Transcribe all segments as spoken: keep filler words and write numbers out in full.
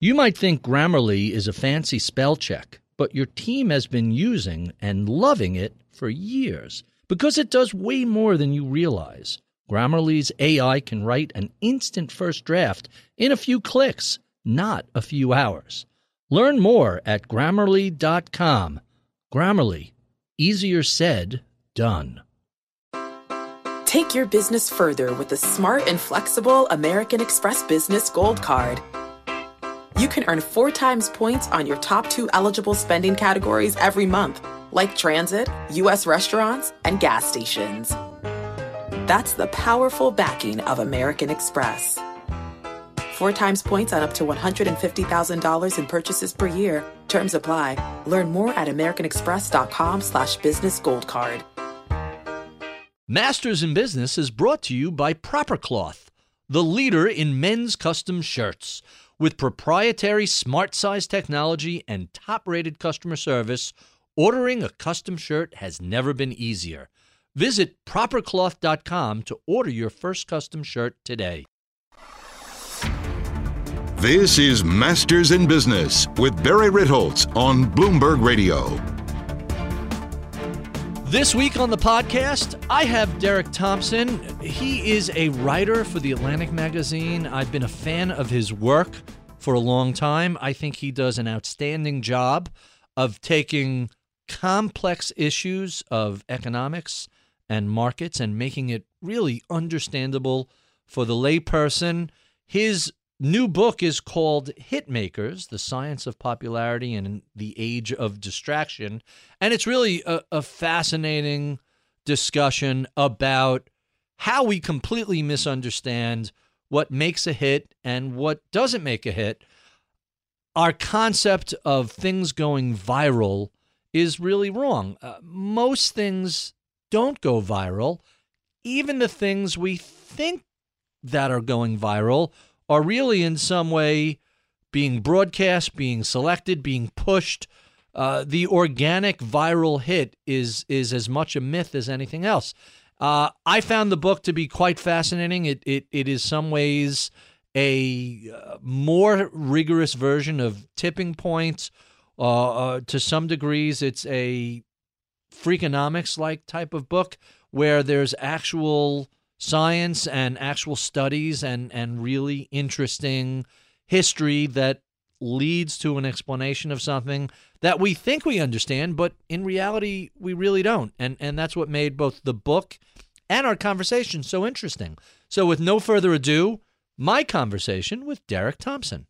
You might think Grammarly is a fancy spell check, but your team has been using and loving it for years because it does way more than you realize. Grammarly's A I can write an instant first draft in a few clicks, not a few hours. Learn more at Grammarly dot com. Grammarly. Easier said, done. Take your business further with the smart and flexible American Express Business Gold Card. You can earn four times points on your top two eligible spending categories every month, like transit, U S restaurants, and gas stations. That's the powerful backing of American Express. Four times points on up to one hundred fifty thousand dollars in purchases per year. Terms apply. Learn more at americanexpress.com slash business gold card. Masters in Business is brought to you by Proper Cloth, the leader in men's custom shirts. With proprietary smart size technology and top-rated customer service, ordering a custom shirt has never been easier. Visit proper cloth dot com to order your first custom shirt today. This is Masters in Business with Barry Ritholtz on Bloomberg Radio. This week on the podcast, I have Derek Thompson. He is a writer for The Atlantic magazine. I've been a fan of his work for a long time. I think he does an outstanding job of taking complex issues of economics and markets and making it really understandable for the layperson. His new book is called Hitmakers, The Science of Popularity in the Age of Distraction. And it's really a, a fascinating discussion about how we completely misunderstand what makes a hit and what doesn't make a hit. Our concept of things going viral is really wrong. Uh, most things don't go viral. Even the things we think that are going viral are really in some way being broadcast, being selected, being pushed. Uh, the organic viral hit is is as much a myth as anything else. Uh, I found the book to be quite fascinating. It it it is some ways a uh, more rigorous version of Tipping Point. Uh, uh, to some degrees, it's a Freakonomics-like type of book where there's actual science and actual studies and, and really interesting history that leads to an explanation of something that we think we understand, but in reality, we really don't. And, and that's what made both the book and our conversation so interesting. So with no further ado, my conversation with Derek Thompson.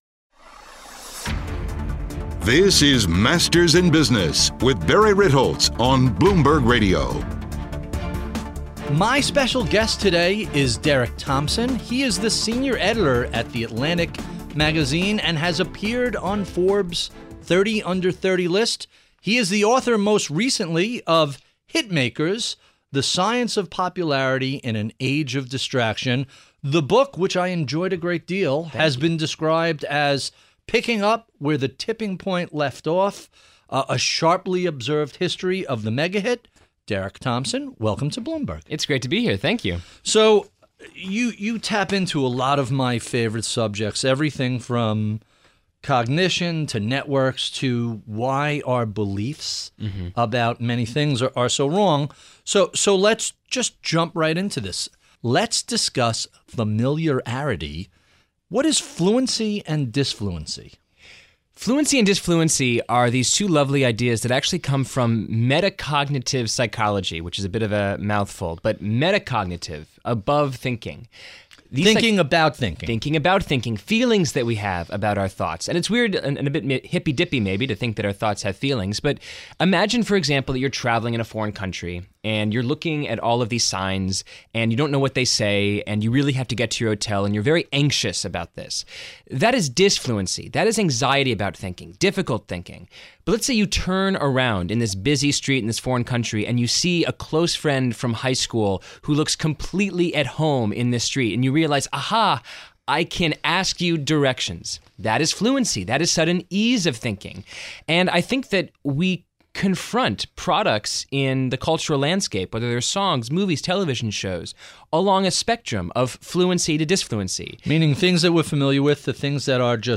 This is Masters in Business with Barry Ritholtz on Bloomberg Radio. My special guest today is Derek Thompson. He is the senior editor at The Atlantic magazine and has appeared on Forbes' thirty under thirty list. He is the author most recently of Hitmakers, The Science of Popularity in an Age of Distraction. The book, which I enjoyed a great deal, Thank has you. been described as picking up where the tipping point left off, uh, a sharply observed history of the mega hit. Derek Thompson, welcome to Bloomberg. It's great to be here. Thank you. So you you tap into a lot of my favorite subjects, everything from cognition to networks to why our beliefs mm-hmm. about many things are, are so wrong. So so let's just jump right into this. Let's discuss familiarity. What is fluency and disfluency? Fluency and disfluency are these two lovely ideas that actually come from metacognitive psychology, which is a bit of a mouthful, but metacognitive, above thinking. These thinking like, about thinking. Thinking about thinking, feelings that we have about our thoughts. And it's weird and, and a bit hippy-dippy maybe to think that our thoughts have feelings, but imagine, for example, that you're traveling in a foreign country and you're looking at all of these signs and you don't know what they say and you really have to get to your hotel and you're very anxious about this. That is disfluency. That is anxiety about thinking, difficult thinking. But let's say you turn around in this busy street in this foreign country and you see a close friend from high school who looks completely at home in this street and you realize, aha, I can ask you directions. That is fluency. That is sudden ease of thinking. And I think that we confront products in the cultural landscape, whether they're songs, movies, television shows, along a spectrum of fluency to disfluency. Meaning things that we're familiar with, the things that are just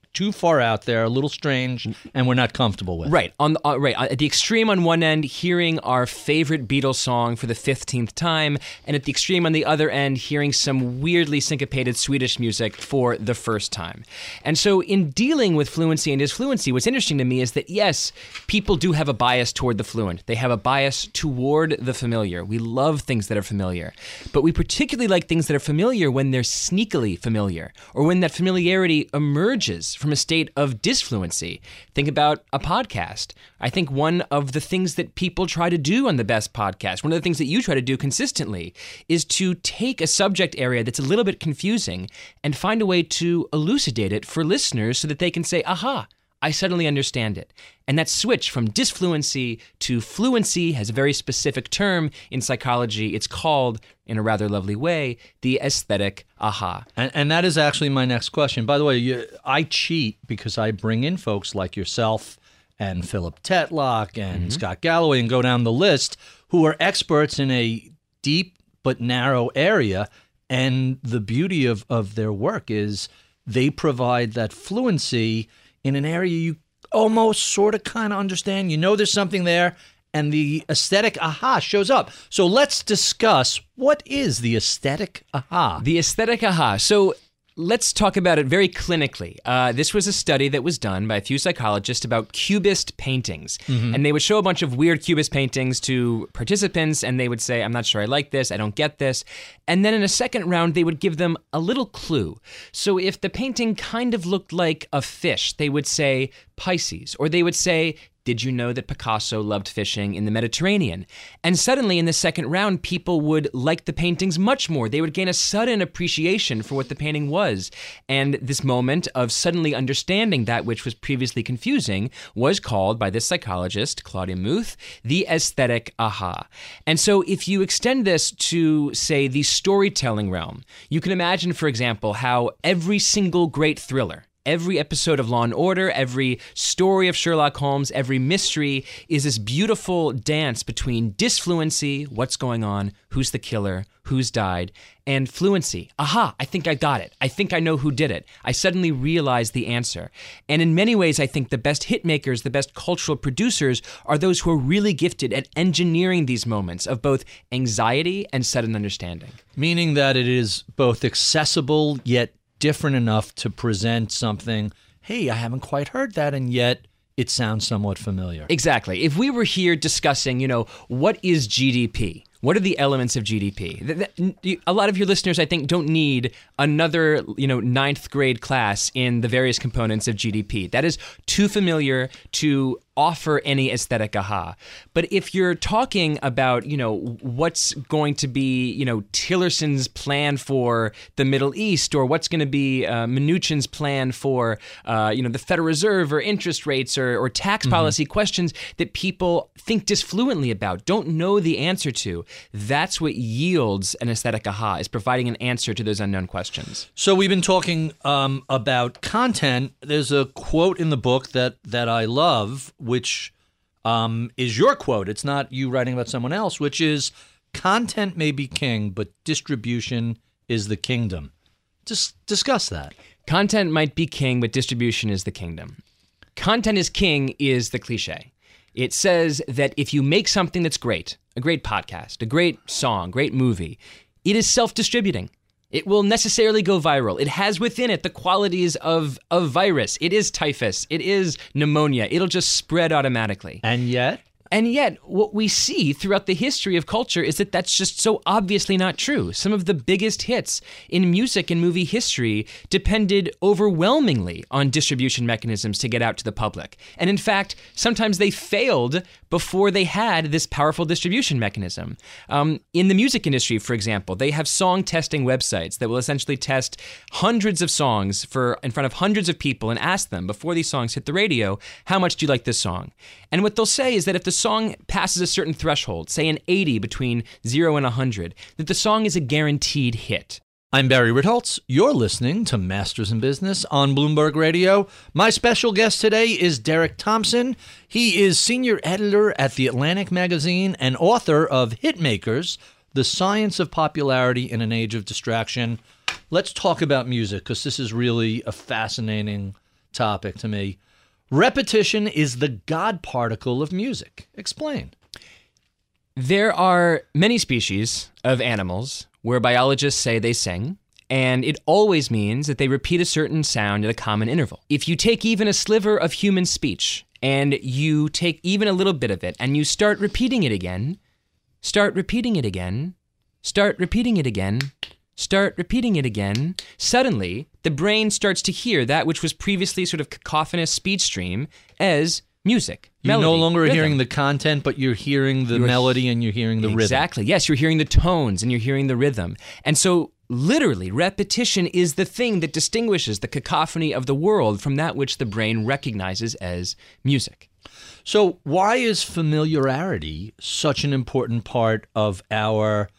too far out there, a little strange, and we're not comfortable with. Right. On the, uh, right. At the extreme on one end, hearing our favorite Beatles song for the fifteenth time, and at the extreme on the other end, hearing some weirdly syncopated Swedish music for the first time. And so in dealing with fluency and disfluency, what's interesting to me is that, yes, people do have a bias toward the fluent. They have a bias toward the familiar. We love things that are familiar. But we particularly like things that are familiar when they're sneakily familiar, or when that familiarity emerges from a state of disfluency. Think about a podcast. I think one of the things that people try to do on the best podcast, one of the things that you try to do consistently, is to take a subject area that's a little bit confusing and find a way to elucidate it for listeners so that they can say, aha, I suddenly understand it. And that switch from disfluency to fluency has a very specific term in psychology. It's called, in a rather lovely way, the aesthetic aha. And, and that is actually my next question. By the way, you, I cheat because I bring in folks like yourself and Philip Tetlock and mm-hmm. Scott Galloway and go down the list who are experts in a deep but narrow area. And the beauty of, of their work is they provide that fluency in an area you almost sort of kind of understand. You know there's something there, and the aesthetic aha shows up. So let's discuss, what is the aesthetic aha? The aesthetic aha. So let's talk about it very clinically. Uh, this was a study that was done by a few psychologists about cubist paintings. Mm-hmm. And they would show a bunch of weird cubist paintings to participants, and they would say, I'm not sure I like this, I don't get this. And then in a second round, they would give them a little clue. So if the painting kind of looked like a fish, they would say Pisces, or they would say, did you know that Picasso loved fishing in the Mediterranean? And suddenly in the second round, people would like the paintings much more. They would gain a sudden appreciation for what the painting was. And this moment of suddenly understanding that which was previously confusing was called by this psychologist, Claudia Muth, the aesthetic aha. And so if you extend this to, say, the storytelling realm, you can imagine, for example, how every single great thriller, every episode of Law and Order, every story of Sherlock Holmes, every mystery is this beautiful dance between disfluency, what's going on, who's the killer, who's died, and fluency. Aha, I think I got it. I think I know who did it. I suddenly realized the answer. And in many ways, I think the best hit makers, the best cultural producers are those who are really gifted at engineering these moments of both anxiety and sudden understanding. Meaning that it is both accessible yet different enough to present something, hey, I haven't quite heard that, and yet it sounds somewhat familiar. Exactly. If we were here discussing, you know, what is G D P? What are the elements of G D P? A lot of your listeners, I think, don't need another, you know, ninth grade class in the various components of G D P. That is too familiar to offer any aesthetic aha. But if you're talking about, you know, what's going to be, you know, Tillerson's plan for the Middle East, or what's going to be uh, Mnuchin's plan for, uh, you know, the Federal Reserve, or interest rates, or, or tax mm-hmm. policy questions that people think disfluently about, don't know the answer to, that's what yields an aesthetic aha, is providing an answer to those unknown questions. So we've been talking um, about content. There's a quote in the book that, that I love, which um, is your quote. It's not you writing about someone else, which is, content may be king, but distribution is the kingdom. Just discuss that. Content might be king, but distribution is the kingdom. Content is king is the cliche. It says that if you make something that's great, a great podcast, a great song, great movie, it is self-distributing. It will necessarily go viral. It has within it the qualities of a virus. It is typhus. It is pneumonia. It'll just spread automatically. And yet? And yet, what we see throughout the history of culture is that that's just so obviously not true. Some of the biggest hits in music and movie history depended overwhelmingly on distribution mechanisms to get out to the public. And in fact, sometimes they failed before they had this powerful distribution mechanism. Um, in the music industry, for example, they have song testing websites that will essentially test hundreds of songs for in front of hundreds of people and ask them before these songs hit the radio, how much do you like this song? And what they'll say is that if the song passes a certain threshold, say an eighty between zero and one hundred, that the song is a guaranteed hit. I'm Barry Ritholtz. You're listening to Masters in Business on Bloomberg Radio. My special guest today is Derek Thompson. He is senior editor at The Atlantic magazine and author of Hitmakers, The Science of Popularity in an Age of Distraction. Let's talk about music, because this is really a fascinating topic to me. Repetition is the God particle of music. Explain. There are many species of animals where biologists say they sing, and it always means that they repeat a certain sound at a common interval. If you take even a sliver of human speech, and you take even a little bit of it, and you start repeating it again, start repeating it again, start repeating it again, start repeating it again, suddenly the brain starts to hear that which was previously sort of cacophonous speech stream as music. You're melody, no longer rhythm. hearing the content, but you're hearing the You're melody and you're hearing the rhythm. Exactly. Yes, you're hearing the tones and you're hearing the rhythm. And so literally, repetition is the thing that distinguishes the cacophony of the world from that which the brain recognizes as music. So why is familiarity such an important part of our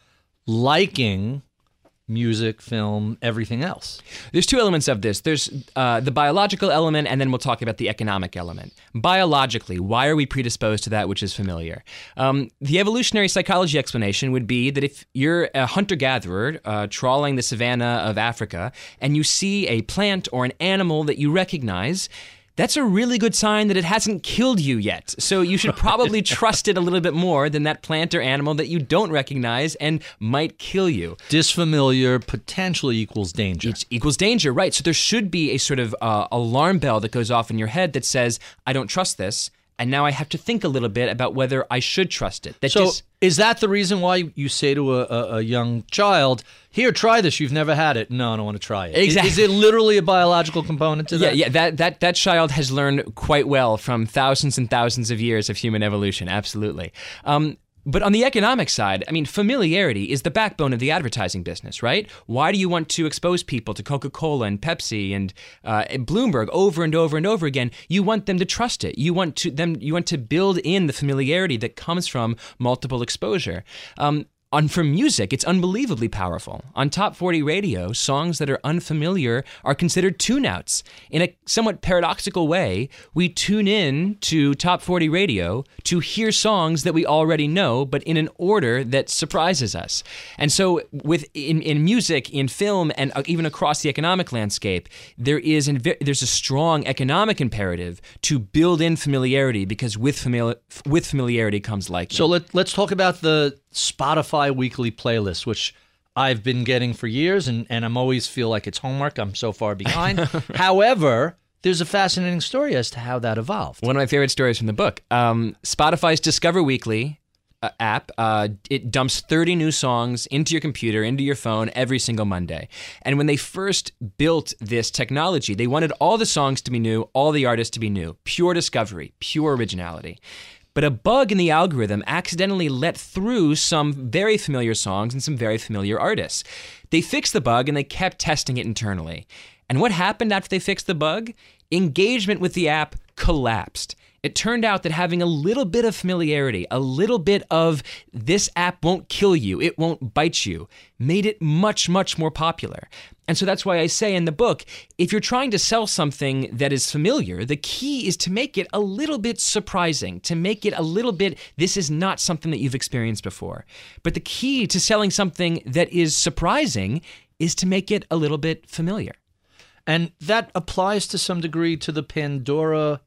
liking music, film, everything else? There's two elements of this. There's uh, the biological element, and then we'll talk about the economic element. Biologically, why are we predisposed to that which is familiar? Um, the evolutionary psychology explanation would be that if you're a hunter-gatherer uh, trawling the savanna of Africa, and you see a plant or an animal that you recognize, that's a really good sign that it hasn't killed you yet. So you should probably trust it a little bit more than that plant or animal that you don't recognize and might kill you. Disfamiliar potentially equals danger. It equals danger, right. So there should be a sort of uh, alarm bell that goes off in your head that says, I don't trust this, and now I have to think a little bit about whether I should trust it. That so just, is that the reason why you say to a, a, a young child, here, try this, you've never had it? No, I don't want to try it. Exactly. Is, is it literally a biological component to yeah, that? yeah, that, that, that child has learned quite well from thousands and thousands of years of human evolution, absolutely. Um, But on the economic side, I mean, familiarity is the backbone of the advertising business, right? Why do you want to expose people to Coca-Cola and Pepsi and, uh, and Bloomberg over and over and over again? You want them to trust it. You want to them. You want to build in the familiarity that comes from multiple exposure. Um, On for music, it's unbelievably powerful. On Top forty Radio, songs that are unfamiliar are considered tune-outs. In a somewhat paradoxical way, we tune in to Top forty Radio to hear songs that we already know, but in an order that surprises us. And so with in, in music, in film, and even across the economic landscape, there is there's a strong economic imperative to build in familiarity, because with famili- with familiarity comes liking. So let, let's talk about the Spotify weekly playlist, which I've been getting for years, and, and I'm always feel like it's homework. I'm so far behind. However, there's a fascinating story as to how that evolved. One of my favorite stories from the book. Um, Spotify's Discover Weekly uh, app, uh, it dumps thirty new songs into your computer, into your phone every single Monday. And when they first built this technology, they wanted all the songs to be new, all the artists to be new. Pure discovery, pure originality. But a bug in the algorithm accidentally let through some very familiar songs and some very familiar artists. They fixed the bug and they kept testing it internally. And what happened after they fixed the bug? Engagement with the app collapsed. It turned out that having a little bit of familiarity, a little bit of this app won't kill you, it won't bite you, made it much, much more popular. And so that's why I say in the book, if you're trying to sell something that is familiar, the key is to make it a little bit surprising, to make it a little bit, this is not something that you've experienced before. But the key to selling something that is surprising is to make it a little bit familiar. And that applies to some degree to the Pandora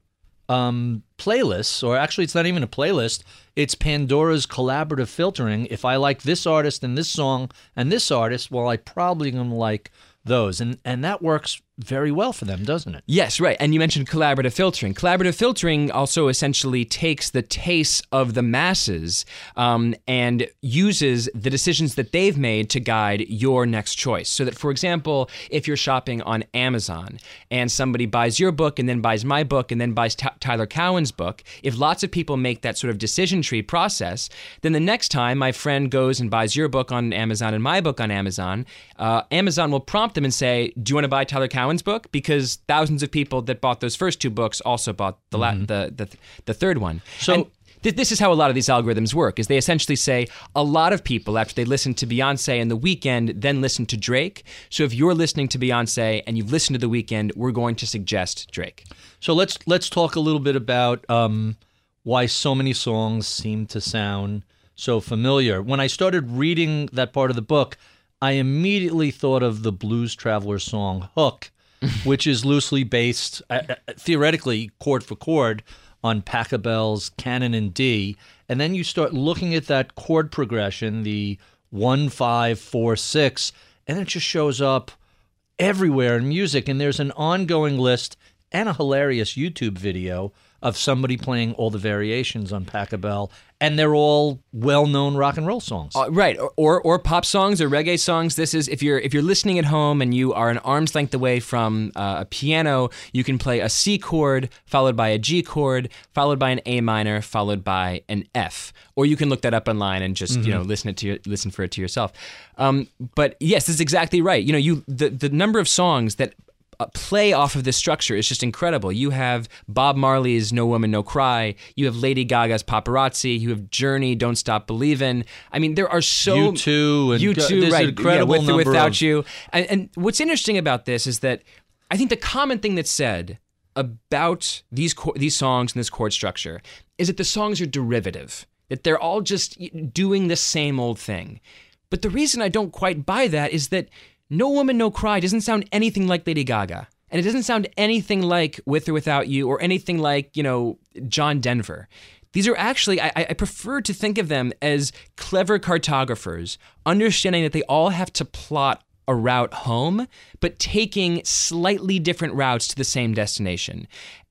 um, playlists, or actually it's not even a playlist, it's Pandora's collaborative filtering. If I like this artist and this song and this artist, well, I probably going to like those. And and that works very well for them, doesn't it? Yes, right. And you mentioned collaborative filtering. Collaborative filtering also essentially takes the tastes of the masses um, and uses the decisions that they've made to guide your next choice. So that, for example, if you're shopping on Amazon and somebody buys your book and then buys my book and then buys T- Tyler Cowen's book, if lots of people make that sort of decision tree process, then the next time my friend goes and buys your book on Amazon and my book on Amazon, uh, Amazon will prompt them and say, do you want to buy Tyler Cowen's book? Because thousands of people that bought those first two books also bought the la- mm-hmm. the, the the third one. So and th- this is how a lot of these algorithms work, is they essentially say a lot of people, after they listen to Beyonce and The Weeknd, then listen to Drake. So if you're listening to Beyonce and you've listened to The Weeknd, we're going to suggest Drake. So let's let's talk a little bit about um, why so many songs seem to sound so familiar. When I started reading that part of the book, I immediately thought of the Blues Traveler song, Hook, which is loosely based, uh, theoretically, chord for chord, on Pachelbel's Canon in D. And then you start looking at that chord progression, the one, five, four, six, and it just shows up everywhere in music. And there's an ongoing list and a hilarious YouTube video of somebody playing all the variations on Pachelbel, and they're all well-known rock and roll songs. Uh, right, or, or or pop songs or reggae songs. This is if you're if you're listening at home and you are an arm's length away from uh, a piano, you can play a C chord followed by a G chord followed by an A minor followed by an F, or you can look that up online and just mm-hmm. you know listen it to your, listen for it to yourself. Um, but yes, this is exactly right. You know, you the the number of songs that play off of this structure is just incredible. You have Bob Marley's No Woman, No Cry. You have Lady Gaga's Paparazzi. You have Journey, Don't Stop Believin'. I mean, there are so... U two. And U two, there's right. An incredible yeah, with number or without of... you. And, and what's interesting about this is that I think the common thing that's said about these these songs and this chord structure is that the songs are derivative, that they're all just doing the same old thing. But the reason I don't quite buy that is that No Woman, No Cry doesn't sound anything like Lady Gaga. And it doesn't sound anything like With or Without You or anything like, you know, John Denver. These are actually, I, I prefer to think of them as clever cartographers, understanding that they all have to plot a route home, but taking slightly different routes to the same destination.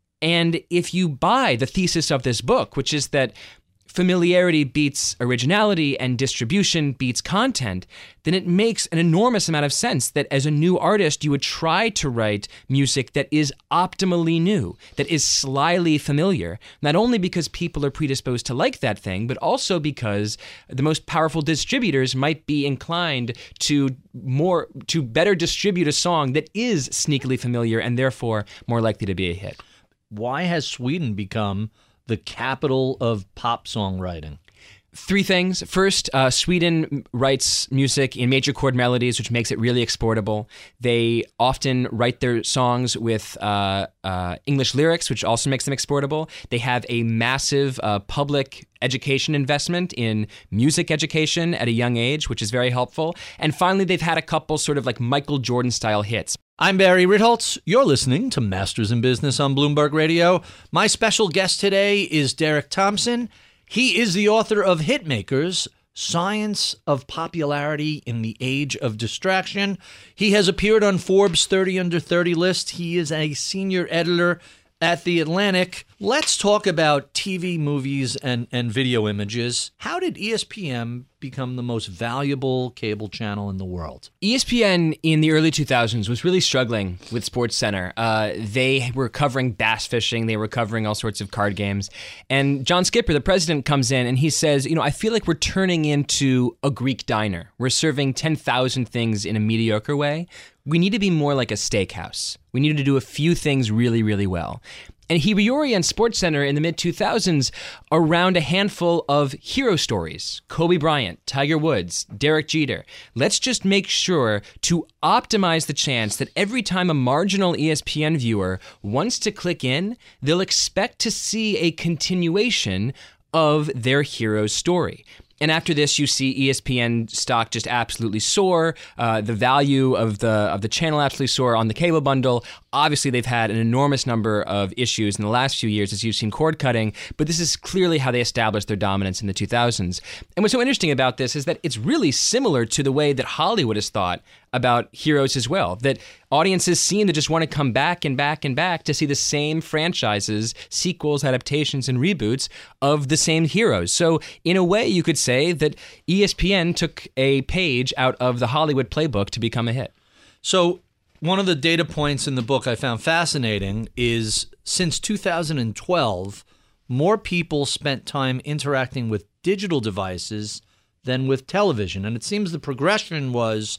And if you buy the thesis of this book, which is that familiarity beats originality and distribution beats content, then it makes an enormous amount of sense that as a new artist, you would try to write music that is optimally new, that is slyly familiar, not only because people are predisposed to like that thing, but also because the most powerful distributors might be inclined to more to better distribute a song that is sneakily familiar and therefore more likely to be a hit. Why has Sweden become the capital of pop songwriting? Three things. First, uh, Sweden writes music in major chord melodies, which makes it really exportable. They often write their songs with uh, uh, English lyrics, which also makes them exportable. They have a massive uh, public education investment in music education at a young age, which is very helpful. And finally, they've had a couple sort of like Michael Jordan-style hits. I'm Barry Ritholtz. You're listening to Masters in Business on Bloomberg Radio. My special guest today is Derek Thompson. He is the author of Hitmakers, Science of Popularity in the Age of Distraction. He has appeared on Forbes thirty under thirty list. He is a senior editor at The Atlantic. Let's talk about T V, movies, and, and video images. How did E S P N become the most valuable cable channel in the world? E S P N in the early two thousands was really struggling with SportsCenter. Uh, they were covering bass fishing. They were covering all sorts of card games. And John Skipper, the president, comes in and he says, you know, I feel like we're turning into a Greek diner. We're serving ten thousand things in a mediocre way. We need to be more like a steakhouse. We need to do a few things really, really well. And he reorients SportsCenter in the mid two thousands around a handful of hero stories. Kobe Bryant, Tiger Woods, Derek Jeter. Let's just make sure to optimize the chance that every time a marginal E S P N viewer wants to click in, they'll expect to see a continuation of their hero's story. And after this, you see E S P N stock just absolutely soar. Uh, the value of the of the channel absolutely soar on the cable bundle. Obviously, they've had an enormous number of issues in the last few years, as you've seen cord cutting, but this is clearly how they established their dominance in the two thousands. And what's so interesting about this is that it's really similar to the way that Hollywood has thought about heroes as well, that audiences seem to just want to come back and back and back to see the same franchises, sequels, adaptations, and reboots of the same heroes. So in a way, you could say that E S P N took a page out of the Hollywood playbook to become a hit. So one of the data points in the book I found fascinating is since two thousand twelve, more people spent time interacting with digital devices than with television. And it seems the progression was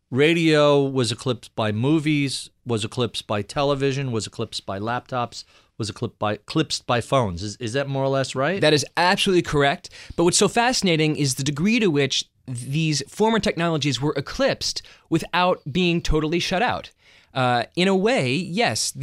radio was eclipsed by movies, was eclipsed by television, was eclipsed by laptops, was eclipsed by, eclipsed by phones. Is, is that more or less right? That is absolutely correct. But what's so fascinating is the degree to which these former technologies were eclipsed without being totally shut out. Uh, in a way, yes, the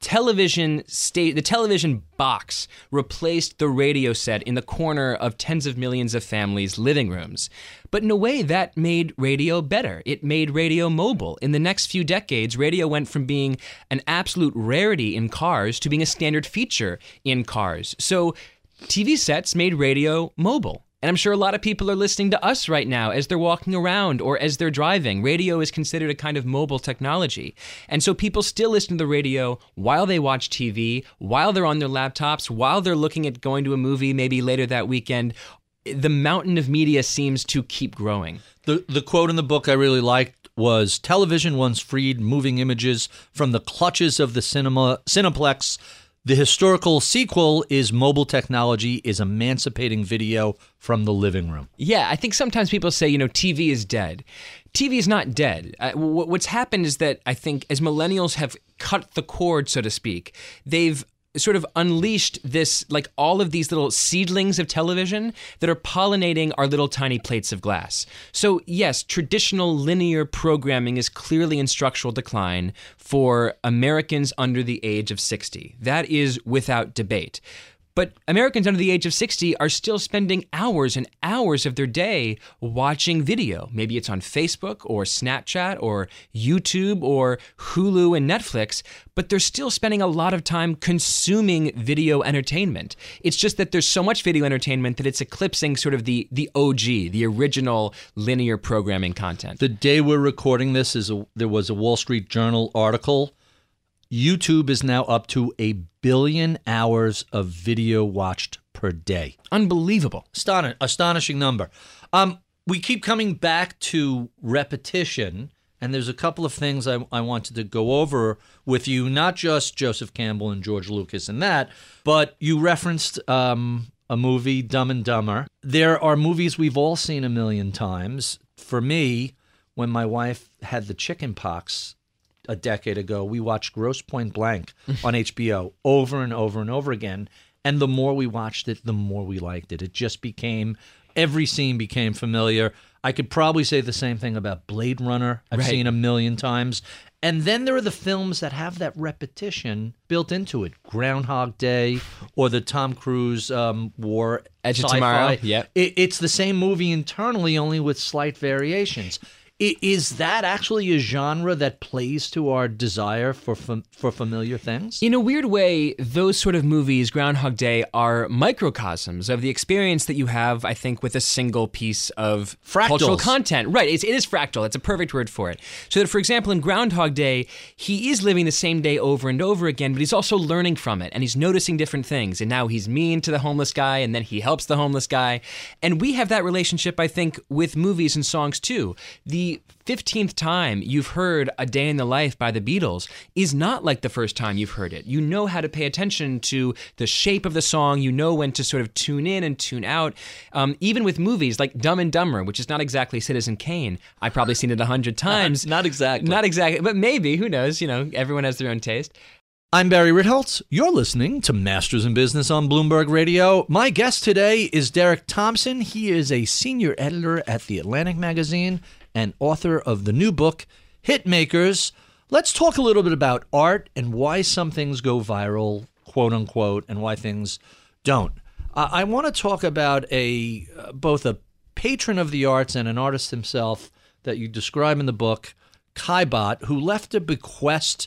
television state, the television box replaced the radio set in the corner of tens of millions of families' living rooms. But in a way, that made radio better. It made radio mobile. In the next few decades, radio went from being an absolute rarity in cars to being a standard feature in cars. So T V sets made radio mobile. And I'm sure a lot of people are listening to us right now as they're walking around or as they're driving. Radio is considered a kind of mobile technology. And so people still listen to the radio while they watch T V, while they're on their laptops, while they're looking at going to a movie maybe later that weekend. The mountain of media seems to keep growing. The the quote in the book I really liked was, television once freed moving images from the clutches of the cinema Cineplex. The historical sequel is mobile technology is emancipating video from the living room. Yeah, I think sometimes people say, you know, T V is dead. T V is not dead. Uh, what's happened is that I think as millennials have cut the cord, so to speak, they've sort of unleashed this, like all of these little seedlings of television that are pollinating our little tiny plates of glass. So yes, traditional linear programming is clearly in structural decline for Americans under the age of sixty. That is without debate. But Americans under the age of sixty are still spending hours and hours of their day watching video. Maybe it's on Facebook or Snapchat or YouTube or Hulu and Netflix, but they're still spending a lot of time consuming video entertainment. It's just that there's so much video entertainment that it's eclipsing sort of the the O G, the original linear programming content. The day we're recording this, is a, there was a Wall Street Journal article. YouTube is now up to a billion hours of video watched per day. Unbelievable. Aston- astonishing number. Um, we keep coming back to repetition, and there's a couple of things I, I wanted to go over with you, not just Joseph Campbell and George Lucas and that, but you referenced um, a movie, Dumb and Dumber. There are movies we've all seen a million times. For me, when my wife had the chicken pox a decade ago, we watched Grosse Pointe Blank on H B O over and over and over again. And the more we watched it, the more we liked it. It just became, every scene became familiar. I could probably say the same thing about Blade Runner. I've Right. seen a million times. And then there are the films that have that repetition built into it. Groundhog Day or the Tom Cruise um, war Edge of sci-fi. Tomorrow, yep. It, it's the same movie internally, only with slight variations. I- Is that actually a genre that plays to our desire for fam- for familiar things? In a weird way, those sort of movies, Groundhog Day, are microcosms of the experience that you have, I think, with a single piece of Fractals. cultural content. Right, it's, it is fractal. It's a perfect word for it. So that, for example, in Groundhog Day, he is living the same day over and over again, but he's also learning from it, and he's noticing different things. And now he's mean to the homeless guy, and then he helps the homeless guy. And we have that relationship, I think, with movies and songs, too. The fifteenth time you've heard A Day in the Life by the Beatles is not like the first time you've heard it. You know how to pay attention to the shape of the song. You know when to sort of tune in and tune out. Um, even with movies like Dumb and Dumber, which is not exactly Citizen Kane. I've probably seen it a hundred times. Not exactly. Not exactly, but maybe. Who knows? You know, everyone has their own taste. I'm Barry Ritholtz. You're listening to Masters in Business on Bloomberg Radio. My guest today is Derek Thompson. He is a senior editor at The Atlantic Magazine and author of the new book, Hitmakers. Let's talk a little bit about art and why some things go viral, quote unquote, and why things don't. Uh, I want to talk about a uh, both a patron of the arts and an artist himself that you describe in the book, Caillebotte, who left a bequest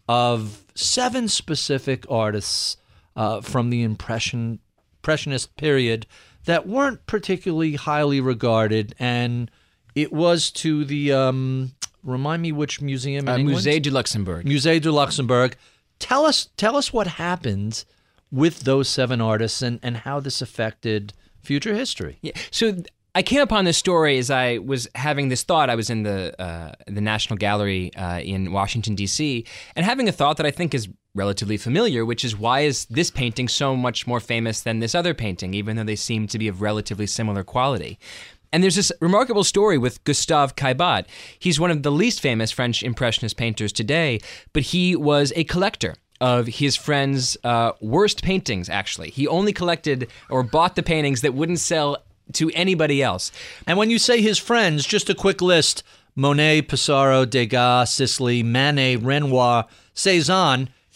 of seven specific artists uh, from the Impression, Impressionist period that weren't particularly highly regarded, and it was to the, um, remind me which museum in Uh, England? Musée du Luxembourg. Musée du Luxembourg. Tell us, tell us what happened with those seven artists and, and how this affected future history. Yeah. So th- I came upon this story as I was having this thought. I was in the uh, the National Gallery uh, in Washington, D C, and having a thought that I think is relatively familiar, which is, why is this painting so much more famous than this other painting, even though they seem to be of relatively similar quality? And there's this remarkable story with Gustave Caillebotte. He's one of the least famous French Impressionist painters today, but he was a collector of his friends' uh, worst paintings, actually. He only collected or bought the paintings that wouldn't sell to anybody else. And when you say his friends, just a quick list: Monet, Pissarro, Degas, Sisley, Manet, Renoir, Cezanne.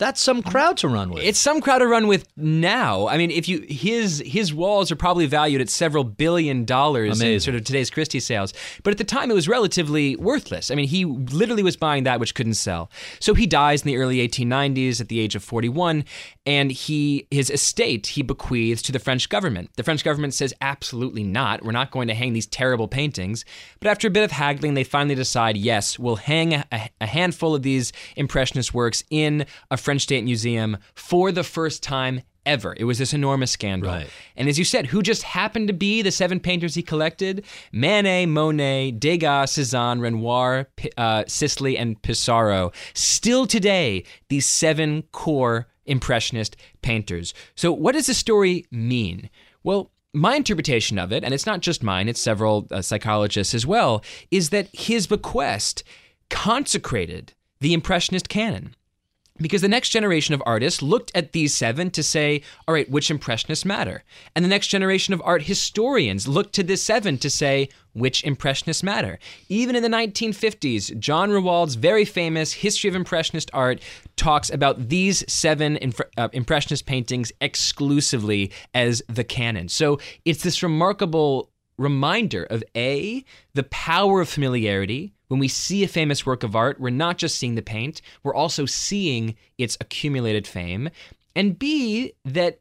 That's some crowd to run with. It's some crowd to run with now. I mean, if you his his walls are probably valued at several billion dollars Amazing. in sort of today's Christie sales. But at the time, it was relatively worthless. I mean, he literally was buying that which couldn't sell. So he dies in the early eighteen nineties at the age of forty-one, and he his estate he bequeaths to the French government. The French government says, absolutely not. We're not going to hang these terrible paintings. But after a bit of haggling, they finally decide, yes, we'll hang a, a handful of these Impressionist works in a French State Museum for the first time ever. It was this enormous scandal. Right. And as you said, who just happened to be the seven painters he collected? Manet, Monet, Degas, Cézanne, Renoir, P- uh, Sisley, and Pissarro. Still today, these seven core Impressionist painters. So what does this story mean? Well, my interpretation of it, and it's not just mine, it's several uh, psychologists as well, is that his bequest consecrated the Impressionist canon. Because the next generation of artists looked at these seven to say, all right, which Impressionists matter? And the next generation of art historians looked to this seven to say, which Impressionists matter? Even in the nineteen fifties, John Rawald's very famous History of Impressionist Art talks about these seven inf- uh, Impressionist paintings exclusively as the canon. So it's this remarkable reminder of A, the power of familiarity. When we see a famous work of art, we're not just seeing the paint, we're also seeing its accumulated fame. And B, that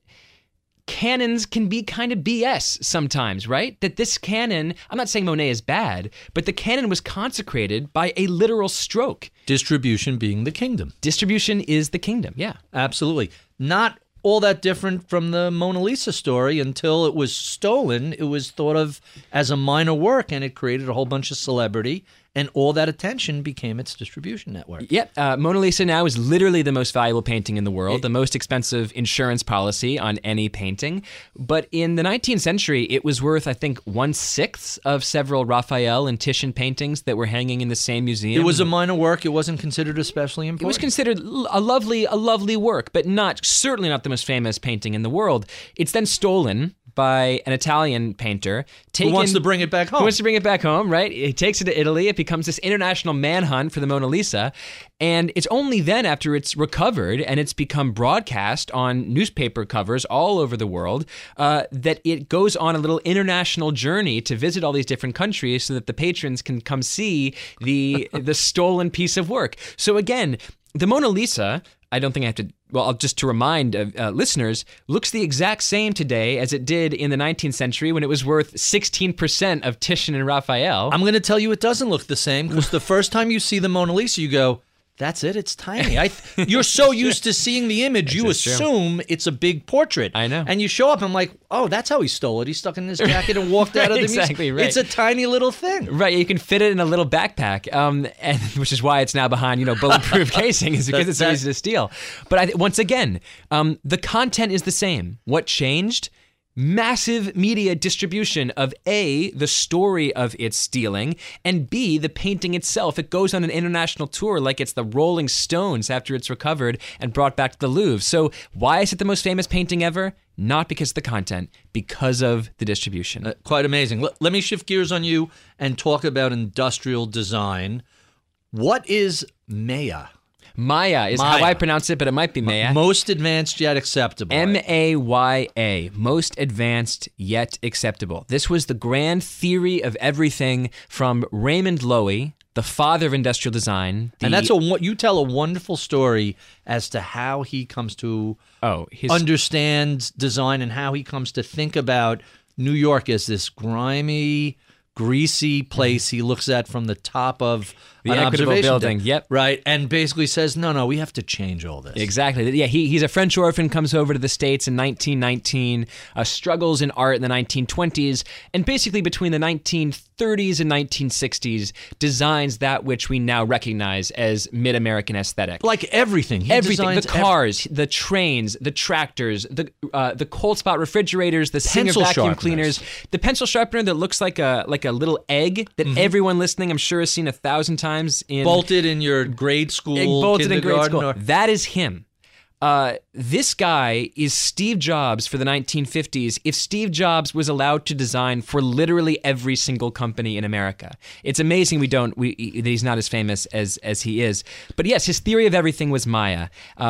canons can be kind of B S sometimes, right? That this canon, I'm not saying Monet is bad, but the canon was consecrated by a literal stroke. Distribution being the kingdom. Distribution is the kingdom, yeah. Absolutely. Not all that different from the Mona Lisa story. Until it was stolen, it was thought of as a minor work, and it created a whole bunch of celebrity, and all that attention became its distribution network. Yep. Uh, Mona Lisa now is literally the most valuable painting in the world, it, the most expensive insurance policy on any painting. But in the nineteenth century, it was worth, I think, one-sixth of several Raphael and Titian paintings that were hanging in the same museum. It was a minor work. It wasn't considered especially important. It was considered a lovely, a lovely work, but not certainly not the most famous painting in the world. It's then stolen by an Italian painter. Taken, who wants to bring it back home. Who wants to bring it back home, right? He takes it to Italy. It becomes this international manhunt for the Mona Lisa. And it's only then, after it's recovered and it's become broadcast on newspaper covers all over the world, uh, that it goes on a little international journey to visit all these different countries so that the patrons can come see the the stolen piece of work. So again, the Mona Lisa, I don't think I have to, well, just to remind uh, uh, listeners, looks the exact same today as it did in the nineteenth century when it was worth sixteen percent of Titian and Raphael. I'm going to tell you it doesn't look the same, because the first time you see the Mona Lisa, you go, that's it, it's tiny. I th- you're so used to seeing the image, you assume true. It's a big portrait. I know. And you show up, I'm like, oh, that's how he stole it. He stuck it in his jacket and walked out of the exactly, museum. Right. It's a tiny little thing. Right, you can fit it in a little backpack, um, and which is why it's now behind, you know, bulletproof casing, is because it's so easy to steal. But I th- once again, um, the content is the same. What changed? Massive media distribution of A, the story of its stealing, and B, the painting itself. It goes on an international tour like it's the Rolling Stones after it's recovered and brought back to the Louvre. So why is it the most famous painting ever? Not because of the content, because of the distribution. Uh, quite amazing. L- let me shift gears on you and talk about industrial design. What is Maya? Maya is Maya. how I pronounce it, but it might be Maya. Most advanced yet acceptable. M A Y A, most advanced yet acceptable. This was the grand theory of everything from Raymond Loewy, the father of industrial design. The, and that's a you tell a wonderful story as to how he comes to oh, his, understand design and how he comes to think about New York as this grimy, greasy place he looks at from the top of the an Equitable observation building. deck, Yep. right, and basically says, no, no, we have to change all this. Exactly. Yeah, he, he's a French orphan, comes over to the States in nineteen nineteen, uh, struggles in art in the nineteen twenties, and basically between the nineteen thirties and nineteen sixties designs that which we now recognize as mid-American aesthetic. Like everything. He Everything. The designs cars, ev- the trains, the tractors, the uh, the cold spot refrigerators, the Singer Pencil vacuum sharpeners. cleaners, the pencil sharpener that looks like a like a little egg that Mm-hmm. everyone listening, I'm sure, has seen a thousand times in bolted in your grade school, bolted in grade kindergarten, school. or- That is him. Uh, this guy is Steve Jobs for the nineteen fifties if Steve Jobs was allowed to design for literally every single company in America. It's amazing we don't we that he's not as famous as as he is. But yes, his theory of everything was Maya. Uh,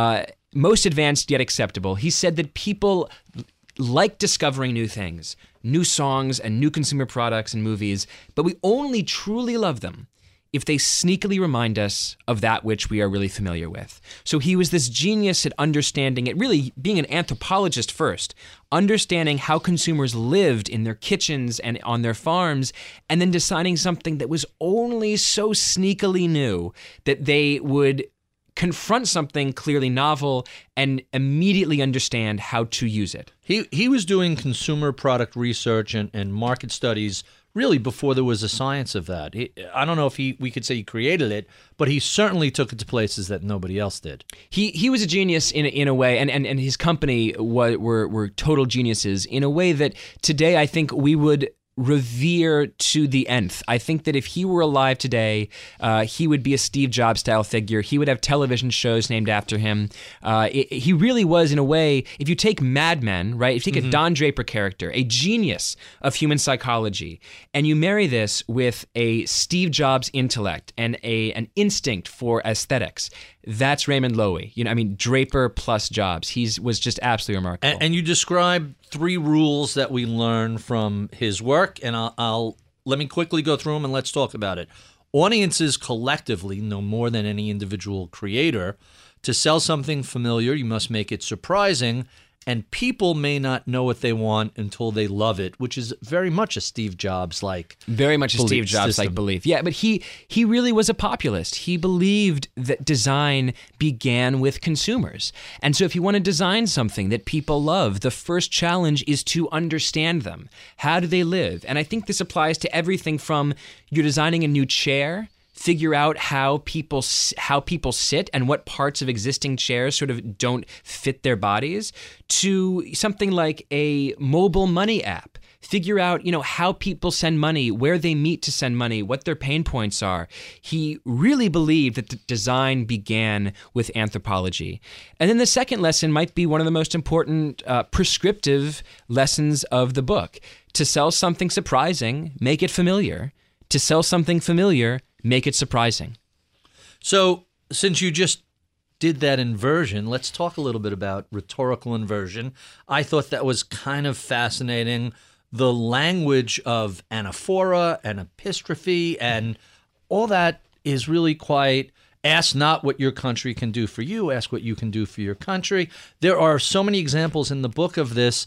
most advanced yet acceptable. He said that people like discovering new things, new songs and new consumer products and movies, but we only truly love them if they sneakily remind us of that which we are really familiar with. So he was this genius at understanding it, really being an anthropologist first, understanding how consumers lived in their kitchens and on their farms, and then designing something that was only so sneakily new that they would confront something clearly novel and immediately understand how to use it. He he was doing consumer product research and, and market studies really before there was a science of that. He, I don't know if he we could say he created it, but he certainly took it to places that nobody else did. He he was a genius in a, in a way, and, and, and his company were, were were total geniuses in a way that today I think we would revere to the nth. I think that if he were alive today, uh, he would be a Steve Jobs style figure. He would have television shows named after him. Uh, it, he really was, in a way, if you take Mad Men, right? If you take mm-hmm. a Don Draper character, a genius of human psychology, and you marry this with a Steve Jobs intellect and a an instinct for aesthetics, that's Raymond Loewy. You know, I mean, Draper plus Jobs. He was just absolutely remarkable. And, and you describe three rules that we learn from his work, and I'll, I'll let me quickly go through them and let's talk about it. Audiences collectively know more than any individual creator. To sell something familiar, you must make it surprising, and people may not know what they want until they love it, which is very much a Steve Jobs-like Very much a Steve Jobs-like belief. Yeah, but he he really was a populist. He believed that design began with consumers. And so if you want to design something that people love, the first challenge is to understand them. How do they live? And I think this applies to everything from you're designing a new chair, figure out how people how people sit and what parts of existing chairs sort of don't fit their bodies, to something like a mobile money app. Figure out, you know, how people send money, where they meet to send money, what their pain points are. He really believed that the design began with anthropology. And then the second lesson might be one of the most important uh, prescriptive lessons of the book. To sell something surprising, make it familiar. To sell something familiar, make it surprising. So, since you just did that inversion, let's talk a little bit about rhetorical inversion. I thought that was kind of fascinating. The language of anaphora and epistrophe and all that is really quite, ask not what your country can do for you, ask what you can do for your country. There are so many examples in the book of this.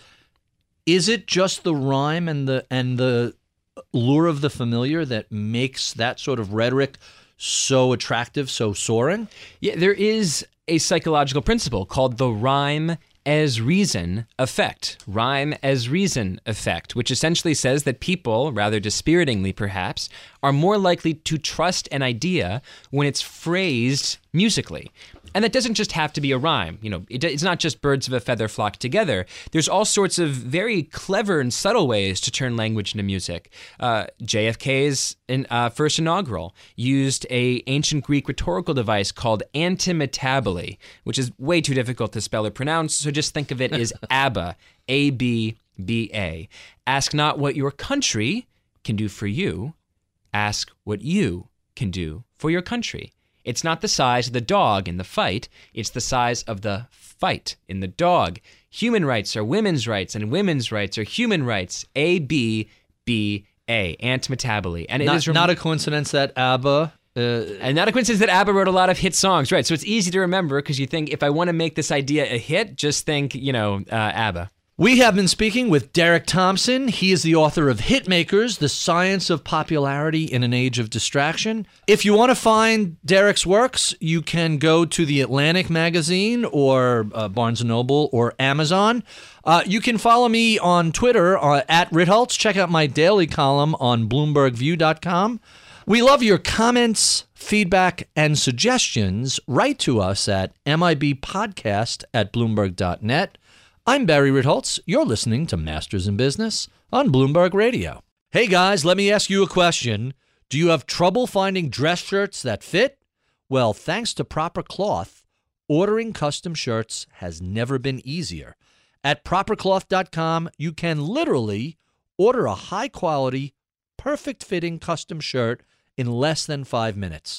Is it just the rhyme and the and the lure of the familiar that makes that sort of rhetoric so attractive, so soaring? Yeah, there is a psychological principle called the rhyme as reason effect. Rhyme as reason effect, which essentially says that people, rather dispiritingly perhaps, are more likely to trust an idea when it's phrased musically. And that doesn't just have to be a rhyme. You know, it, it's not just birds of a feather flock together. There's all sorts of very clever and subtle ways to turn language into music. Uh, J F K's in, uh, first inaugural used a ancient Greek rhetorical device called antimetaboly, which is way too difficult to spell or pronounce. So just think of it as ABBA, A B B A. Ask not what your country can do for you. Ask what you can do for your country. It's not the size of the dog in the fight. It's the size of the fight in the dog. Human rights are women's rights, and women's rights are human rights. A, B, B, A. Antimetaboly. And it not, is rem- not a coincidence that ABBA... Uh, and not a coincidence that ABBA wrote a lot of hit songs, right? So it's easy to remember because you think, if I want to make this idea a hit, just think, you know, uh, ABBA. We have been speaking with Derek Thompson. He is the author of Hitmakers, The Science of Popularity in an Age of Distraction. If you want to find Derek's works, you can go to The Atlantic magazine or uh, Barnes and Noble or Amazon. Uh, you can follow me on Twitter uh, at Ritholtz. Check out my daily column on Bloomberg View dot com. We love your comments, feedback, and suggestions. Write to us at mibpodcast at bloomberg dot net. I'm Barry Ritholtz. You're listening to Masters in Business on Bloomberg Radio. Hey guys, let me ask you a question. Do you have trouble finding dress shirts that fit? Well, thanks to Proper Cloth, ordering custom shirts has never been easier. At proper cloth dot com, you can literally order a high-quality, perfect-fitting custom shirt in less than five minutes.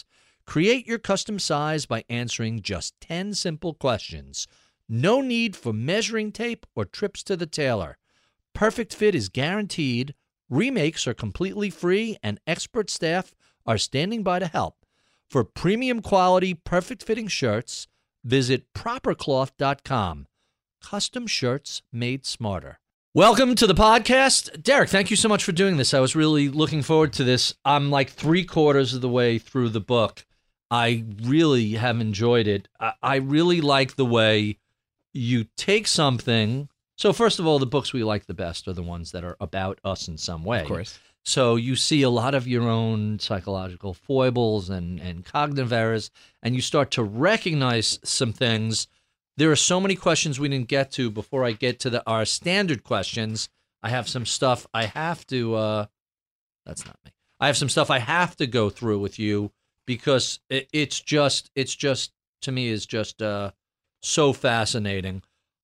Create your custom size by answering just ten simple questions. No need for measuring tape or trips to the tailor. Perfect fit is guaranteed. Remakes are completely free, and expert staff are standing by to help. For premium quality, perfect fitting shirts, visit proper cloth dot com. Custom shirts made smarter. Welcome to the podcast. Derek, thank you so much for doing this. I was really looking forward to this. I'm like three quarters of the way through the book. I really have enjoyed it. I, I really like the way you take something. So first of all, the books we like the best are the ones that are about us in some way. Of course. So you see a lot of your own psychological foibles and, and cognitive errors, and you start to recognize some things. There are so many questions we didn't get to before I get to the our standard questions. I have some stuff I have to, uh, that's not me. I have some stuff I have to go through with you because it, it's just, it's just, to me, is just uh, so fascinating.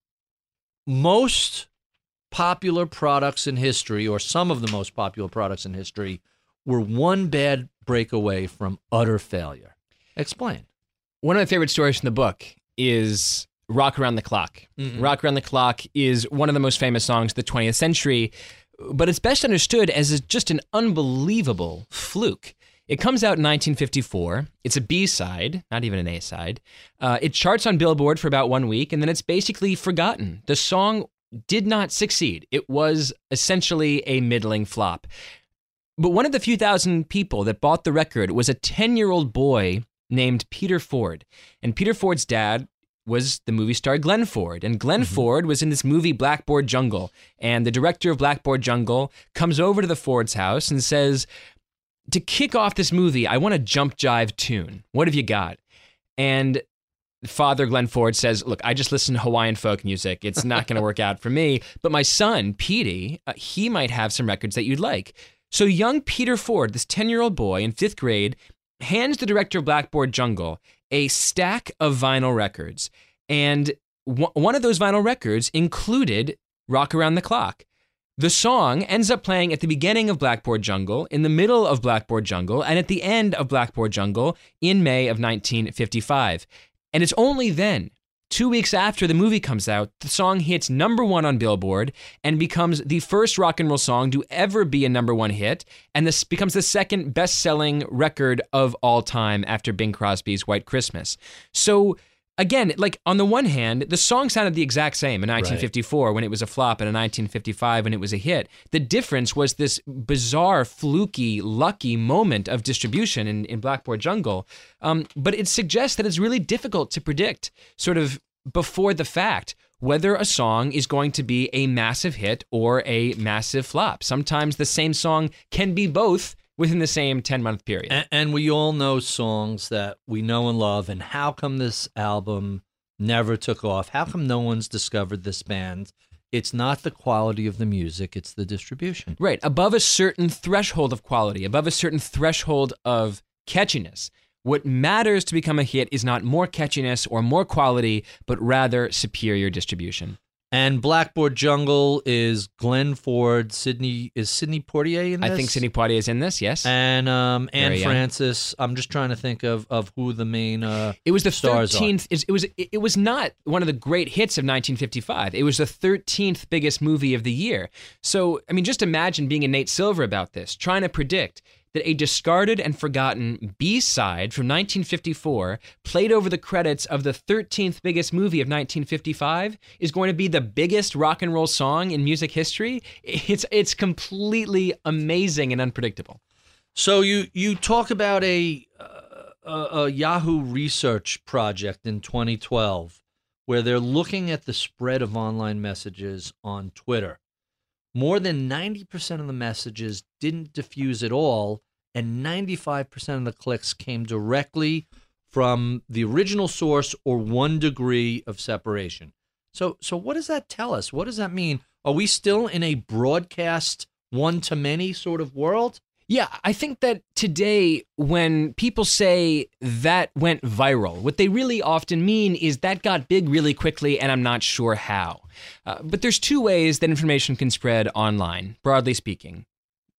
Most popular products in history, or some of the most popular products in history, were one bad break away from utter failure. Explain. One of my favorite stories from the book is Rock Around the Clock. Mm-hmm. Rock Around the Clock is one of the most famous songs of the twentieth century, but it's best understood as just an unbelievable fluke. It comes out in nineteen fifty-four. It's a B-side, not even an A-side. Uh, it charts on Billboard for about one week, and then it's basically forgotten. The song did not succeed. It was essentially a middling flop. But one of the few thousand people that bought the record was a ten-year-old boy named Peter Ford. And Peter Ford's dad was the movie star Glenn Ford. And Glenn mm-hmm. Ford was in this movie Blackboard Jungle. And the director of Blackboard Jungle comes over to the Ford's house and says, to kick off this movie, I want a jump jive tune. What have you got? And Father Glenn Ford says, look, I just listen to Hawaiian folk music. It's not going to work out for me. But my son, Petey, uh, he might have some records that you'd like. So young Peter Ford, this ten-year-old boy in fifth grade, hands the director of Blackboard Jungle a stack of vinyl records. And w- one of those vinyl records included Rock Around the Clock. The song ends up playing at the beginning of Blackboard Jungle, in the middle of Blackboard Jungle, and at the end of Blackboard Jungle in May of nineteen fifty-five. And it's only then, two weeks after the movie comes out, the song hits number one on Billboard and becomes the first rock and roll song to ever be a number one hit, and this becomes the second best-selling record of all time after Bing Crosby's White Christmas. So again, like on the one hand, the song sounded the exact same in nineteen fifty-four right. when it was a flop, and in nineteen fifty-five when it was a hit. The difference was this bizarre, fluky, lucky moment of distribution in, in Blackboard Jungle. Um, but it suggests that it's really difficult to predict, sort of before the fact, whether a song is going to be a massive hit or a massive flop. Sometimes the same song can be both within the same ten-month period. And, and we all know songs that we know and love, and how come this album never took off? How come no one's discovered this band? It's not the quality of the music, it's the distribution. Right, above a certain threshold of quality, above a certain threshold of catchiness. What matters to become a hit is not more catchiness or more quality, but rather superior distribution. And Blackboard Jungle is Glenn Ford. Sydney is Sidney Poitier in this? I think Sidney Poitier is in this, yes. And um, Anne Francis. I'm just trying to think of, of who the main uh, it was the stars thirteenth. It was it was not one of the great hits of nineteen fifty-five. It was the thirteenth biggest movie of the year. So I mean, just imagine being a Nate Silver about this, trying to predict that a discarded and forgotten B-side from nineteen fifty-four, played over the credits of the thirteenth biggest movie of nineteen fifty-five, is going to be the biggest rock and roll song in music history. It's it's completely amazing and unpredictable. So you you talk about a, a, a Yahoo research project in twenty twelve where they're looking at the spread of online messages on Twitter. More than ninety percent of the messages didn't diffuse at all, and ninety-five percent of the clicks came directly from the original source or one degree of separation. So, so what does that tell us? What does that mean? Are we still in a broadcast one-to-many sort of world? Yeah, I think that today when people say that went viral, what they really often mean is that got big really quickly and I'm not sure how. Uh, but there's two ways that information can spread online, broadly speaking.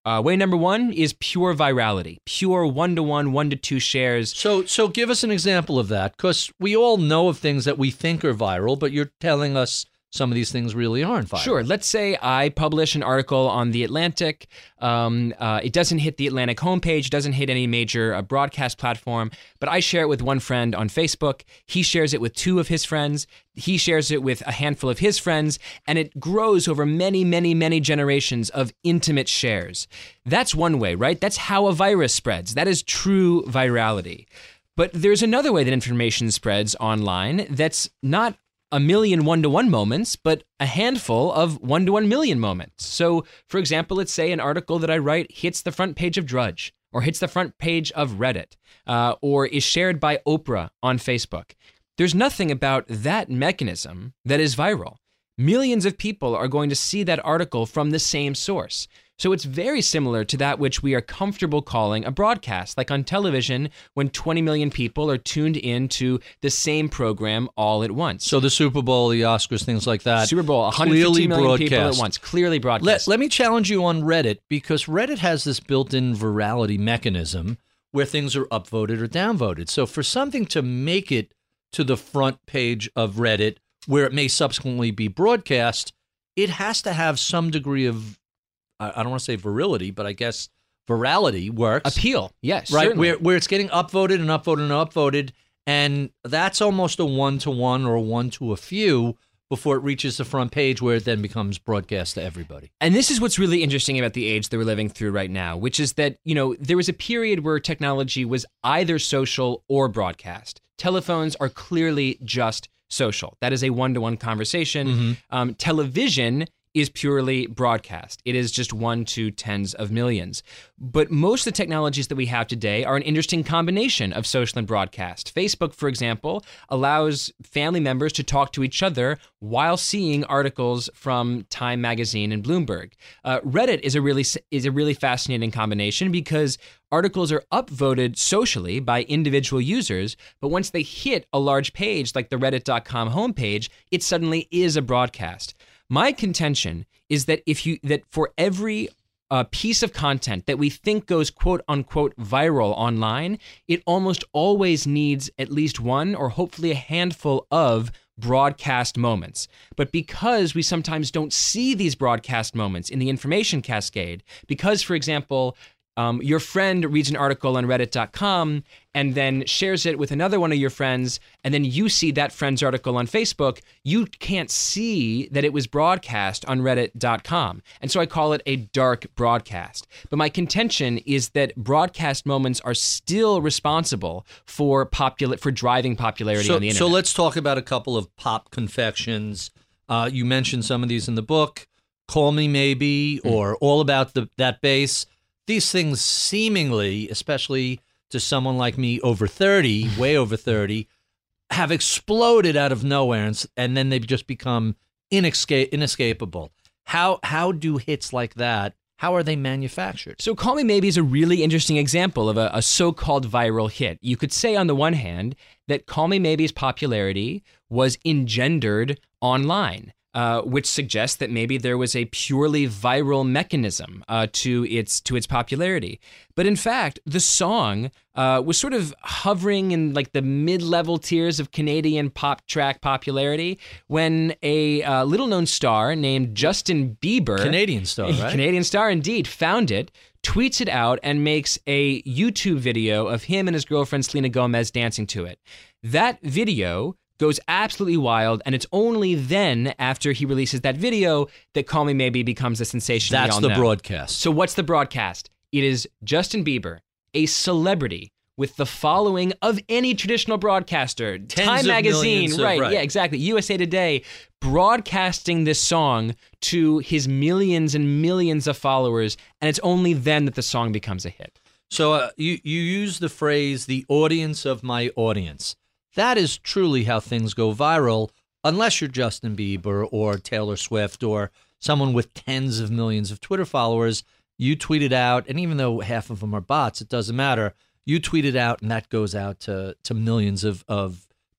Uh, way number one is pure virality, pure one-to-one, one-to-two shares. So, so give us an example of that, because we all know of things that we think are viral, but you're telling us some of these things really aren't viral. Sure. Let's say I publish an article on The Atlantic. Um, uh, it doesn't hit The Atlantic homepage, doesn't hit any major uh, broadcast platform, but I share it with one friend on Facebook. He shares it with two of his friends. He shares it with a handful of his friends, and it grows over many, many, many generations of intimate shares. That's one way, right? That's how a virus spreads. That is true virality. But there's another way that information spreads online that's not a million one-to-one moments, but a handful of one-to-one million moments. So, for example, let's say an article that I write hits the front page of Drudge, or hits the front page of Reddit, uh, or is shared by Oprah on Facebook. There's nothing about that mechanism that is viral. Millions of people are going to see that article from the same source. So it's very similar to that which we are comfortable calling a broadcast, like on television when twenty million people are tuned in to the same program all at once. So the Super Bowl, the Oscars, things like that. Super Bowl, one hundred fifty million people at once, clearly broadcast. Let, let me challenge you on Reddit, because Reddit has this built-in virality mechanism where things are upvoted or downvoted. So for something to make it to the front page of Reddit, where it may subsequently be broadcast, it has to have some degree of, I don't want to say virility, but I guess virality works. Appeal, yes, right? certainly. Where where it's getting upvoted and upvoted and upvoted, and that's almost a one to one or a one to a few before it reaches the front page, where it then becomes broadcast to everybody. And this is what's really interesting about the age that we're living through right now, which is that, you know, there was a period where technology was either social or broadcast. Telephones are clearly just social. That is a one-to-one conversation. Mm-hmm. Um, television is purely broadcast. It is just one to tens of millions. But most of the technologies that we have today are an interesting combination of social and broadcast. Facebook, for example, allows family members to talk to each other while seeing articles from Time Magazine and Bloomberg. Uh, Reddit is a really is a really fascinating combination because articles are upvoted socially by individual users, but once they hit a large page like the reddit dot com homepage, it suddenly is a broadcast. My contention is that if you that for every uh, piece of content that we think goes quote unquote viral online, it almost always needs at least one or hopefully a handful of broadcast moments. But because we sometimes don't see these broadcast moments in the information cascade, because, for example, Um, your friend reads an article on reddit dot com and then shares it with another one of your friends, and then you see that friend's article on Facebook, you can't see that it was broadcast on reddit dot com. And so I call it a dark broadcast. But my contention is that broadcast moments are still responsible for popula- for driving popularity so, on the internet. So let's talk about a couple of pop confections. Uh, you mentioned some of these in the book. Call Me Maybe, mm. or All About the That Bass. These things seemingly, especially to someone like me over thirty, way over thirty, have exploded out of nowhere, and, and then they've just become inesca- inescapable. How how do hits like that, how are they manufactured? So Call Me Maybe is a really interesting example of a, a so-called viral hit. You could say on the one hand that Call Me Maybe's popularity was engendered online. Uh, which suggests that maybe there was a purely viral mechanism uh, to its to its popularity. But in fact, the song uh, was sort of hovering in like the mid-level tiers of Canadian pop track popularity when a uh, little-known star named Justin Bieber, Canadian star, right? Canadian star indeed, found it, tweets it out, and makes a YouTube video of him and his girlfriend Selena Gomez dancing to it. That video goes absolutely wild, and it's only then, after he releases that video, that Call Me Maybe becomes a sensation. That's we all the know. broadcast. So what's the broadcast? It is Justin Bieber, a celebrity with the following of any traditional broadcaster. Tens Time of Magazine, of, right, right, yeah, exactly. U S A Today, broadcasting this song to his millions and millions of followers, and it's only then that the song becomes a hit. So uh, you, you use the phrase, the audience of my audience. That is truly how things go viral, unless you're Justin Bieber or Taylor Swift or someone with tens of millions of Twitter followers. You tweet it out, and even though half of them are bots, it doesn't matter. You tweet it out, and that goes out to, to millions of, of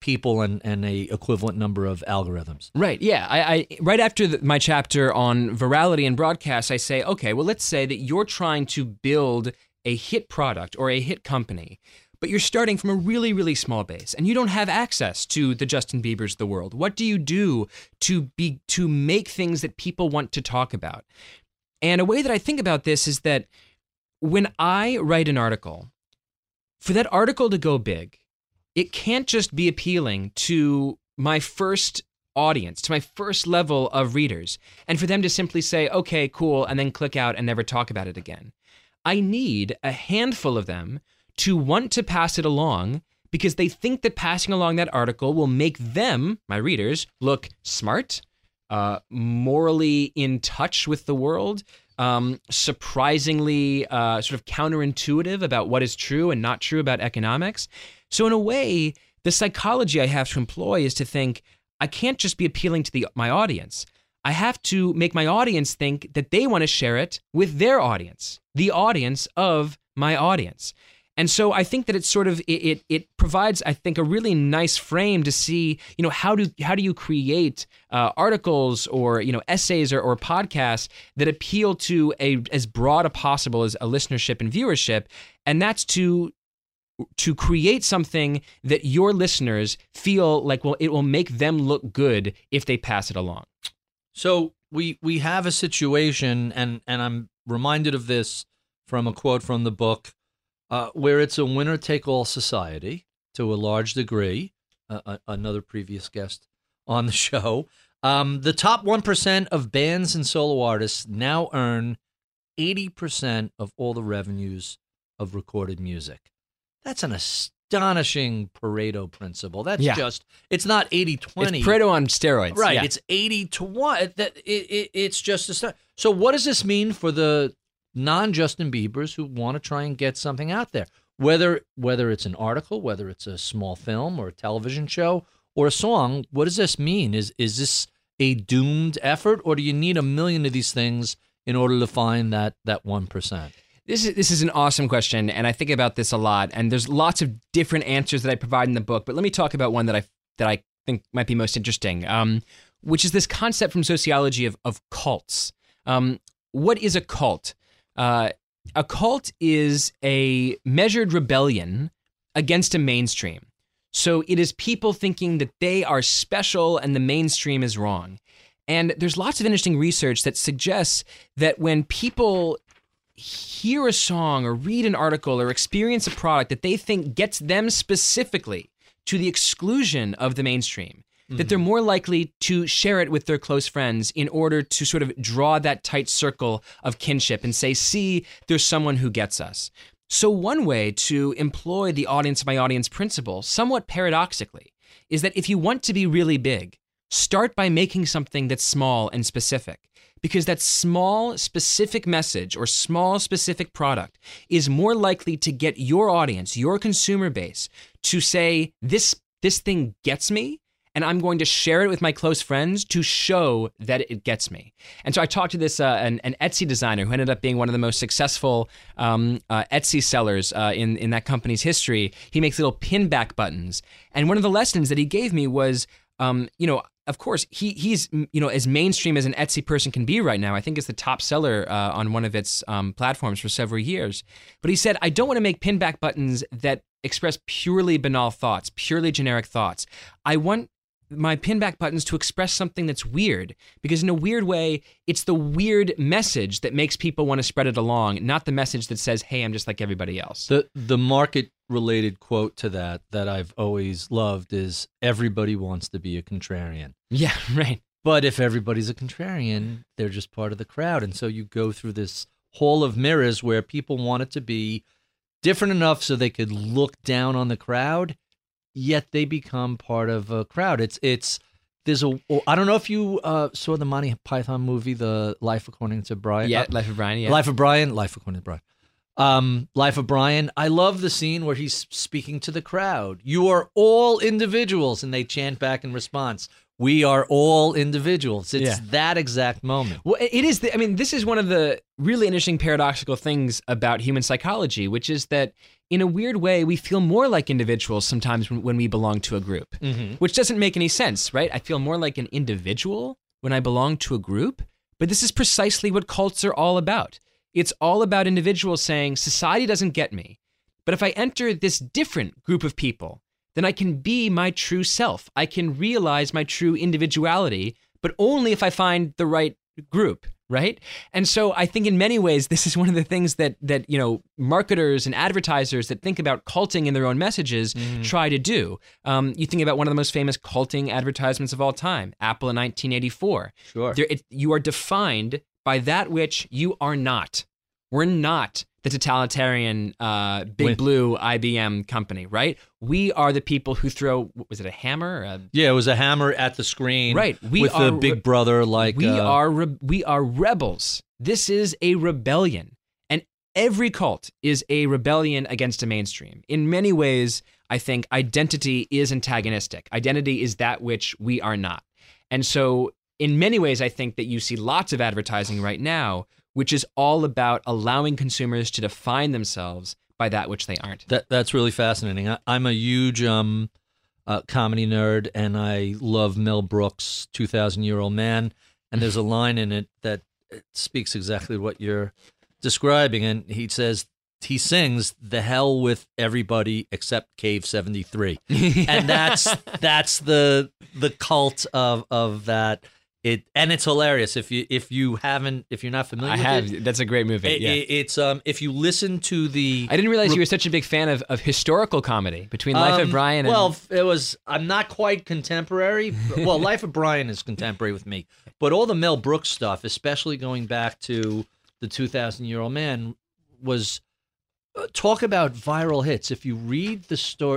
people and, and a equivalent number of algorithms. Right. Yeah. I, I right after the, my chapter on virality and broadcast, I say, okay, well, let's say that you're trying to build a hit product or a hit company, but you're starting from a really, really small base, and you don't have access to the Justin Biebers of the world. What do you do to be to make things that people want to talk about? And a way that I think about this is that when I write an article, for that article to go big, it can't just be appealing to my first audience, to my first level of readers, and for them to simply say, okay, cool, and then click out and never talk about it again. I need a handful of them to want to pass it along because they think that passing along that article will make them, my readers, look smart, uh, morally in touch with the world, um, surprisingly uh, sort of counterintuitive about what is true and not true about economics. So in a way, the psychology I have to employ is to think, I can't just be appealing to the my audience. I have to make my audience think that they want to share it with their audience, the audience of my audience. And so I think that it's sort of, it, it it provides, I think, a really nice frame to see, you know, how do how do you create uh, articles or, you know, essays or, or podcasts that appeal to a as broad a possible as a listenership and viewership, and that's to to create something that your listeners feel like, well, it will make them look good if they pass it along. So we we have a situation, and and I'm reminded of this from a quote from the book. Uh, where it's a winner-take-all society to a large degree, uh, uh, another previous guest on the show. Um, the top one percent of bands and solo artists now earn eighty percent of all the revenues of recorded music. That's an astonishing Pareto principle. That's yeah. just, it's not eighty twenty. It's Pareto on steroids. Right, yeah. It's eighty to one. That, it, it, it's just, a, so what does this mean for the non-Justin Biebers who want to try and get something out there, whether whether it's an article, whether it's a small film or a television show or a song? What does this mean? Is is this a doomed effort, or do you need a million of these things in order to find that that one percent? This is this is an awesome question, and I think about this a lot. And there's lots of different answers that I provide in the book, but let me talk about one that I that I think might be most interesting, um, which is this concept from sociology of of cults. Um, what is a cult? Uh, a cult is a measured rebellion against a mainstream. So it is people thinking that they are special and the mainstream is wrong. And there's lots of interesting research that suggests that when people hear a song or read an article or experience a product that they think gets them specifically to the exclusion of the mainstream, mm-hmm. that they're more likely to share it with their close friends in order to sort of draw that tight circle of kinship and say, see, there's someone who gets us. So one way to employ the audience by audience principle, somewhat paradoxically, is that if you want to be really big, start by making something that's small and specific. Because that small, specific message or small, specific product is more likely to get your audience, your consumer base, to say, this, this thing gets me, and I'm going to share it with my close friends to show that it gets me. And so I talked to this uh, an, an Etsy designer who ended up being one of the most successful um, uh, Etsy sellers uh, in, in that company's history. He makes little pin back buttons. And one of the lessons that he gave me was, um, you know, of course, he he's you know as mainstream as an Etsy person can be right now. I think it's the top seller uh, on one of its um, platforms for several years. But he said, I don't want to make pin back buttons that express purely banal thoughts, purely generic thoughts. I want my pin back buttons to express something that's weird, because in a weird way, it's the weird message that makes people want to spread it along, not the message that says, hey, I'm just like everybody else. The the market related quote to that that I've always loved is, everybody wants to be a contrarian. Yeah, right. But if everybody's a contrarian, they're just part of the crowd. And so you go through this hall of mirrors where people want it to be different enough so they could look down on the crowd, yet they become part of a crowd. It's, it's, there's a, I don't know if you uh, saw the Monty Python movie, The Life According to Brian. Yeah, uh, Life of Brian, yeah. Life of Brian, Life According to Brian. Um, Life of Brian. I love the scene where he's speaking to the crowd. You are all individuals, and they chant back in response, we are all individuals. It's Yeah. that exact moment. Well, it is. The, I mean, this is one of the really interesting paradoxical things about human psychology, which is that in a weird way, we feel more like individuals sometimes when, when we belong to a group, Mm-hmm. which doesn't make any sense, right? I feel more like an individual when I belong to a group, but this is precisely what cults are all about. It's all about individuals saying, society doesn't get me, but if I enter this different group of people, then I can be my true self. I can realize my true individuality, but only if I find the right group, right? And so I think in many ways, this is one of the things that, that you know, marketers and advertisers that think about culting in their own messages mm-hmm. try to do. Um, you think about one of the most famous culting advertisements of all time, Apple in nineteen eighty-four. Sure. There, it, you are defined by that which you are not. We're not the totalitarian uh, big Win- blue I B M company, right? We are the people who throw, was it a hammer? A, Yeah, it was a hammer at the screen. Right. We with are the big re- brother like we uh, are re- we are rebels. This is a rebellion, and every cult is a rebellion against a mainstream. In many ways, I think identity is antagonistic. Identity is that which we are not, and so in many ways, I think that you see lots of advertising right now, which is all about allowing consumers to define themselves by that which they aren't. That that's really fascinating. I, I'm a huge um, uh, comedy nerd, and I love Mel Brooks' two thousand Year Old Man. And there's a line in it that speaks exactly what you're describing. And he says, he sings, "The hell with everybody except Cave seventy-three," and that's that's the the cult of of that. It and it's hilarious if you if you haven't if you're not familiar I with have. it. That's a great movie. It, yeah. it, it's um if you listen to the I didn't realize you were such a big fan of, of historical comedy between Life of Um, Brian and well, it was. I'm not quite contemporary. Well, Life of Brian is contemporary with me, but all the Mel Brooks stuff, especially going back to the two thousand Year Old Man, was uh, talk about viral hits. If you read the story,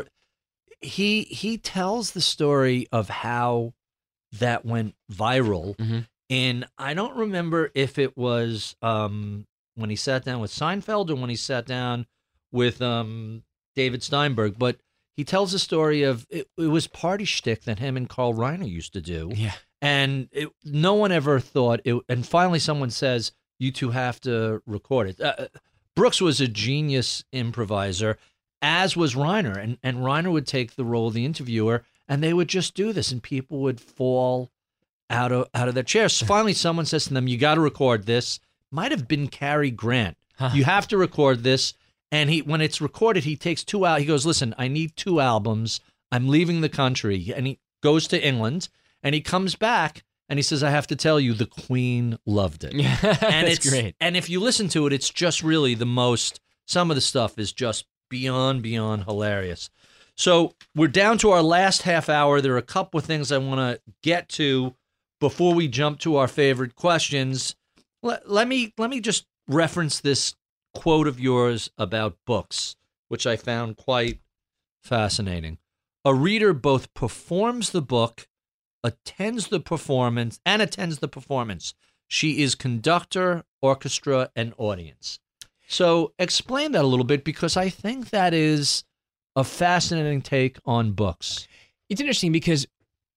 he he tells the story of how that went viral. Mhm. And I don't remember if it was um, when he sat down with Seinfeld or when he sat down with um, David Steinberg, but he tells the story of it, it was party shtick that him and Carl Reiner used to do. yeah. And it, no one ever thought it. And finally, someone says, "You two have to record it." Uh, Brooks was a genius improviser, as was Reiner, and and Reiner would take the role of the interviewer, and they would just do this, and people would fall out of out of their chairs. So finally, someone says to them, "You got to record this." Might have been Cary Grant. Huh. You have to record this. And he, when it's recorded, he takes two out. He goes, "Listen, I need two albums. I'm leaving the country," and he goes to England. And he comes back and he says, "I have to tell you, the Queen loved it." Yeah, And that's it's great. And if you listen to it, it's just really the most. Some of the stuff is just beyond, beyond hilarious. So we're down to our last half hour. There are a couple of things I want to get to before we jump to our favorite questions. Let, let me let me just reference this quote of yours about books, which I found quite fascinating. "A reader both performs the book, attends the performance, and attends the performance. She is conductor, orchestra, and audience." So explain that a little bit, because I think that is a fascinating take on books. It's interesting because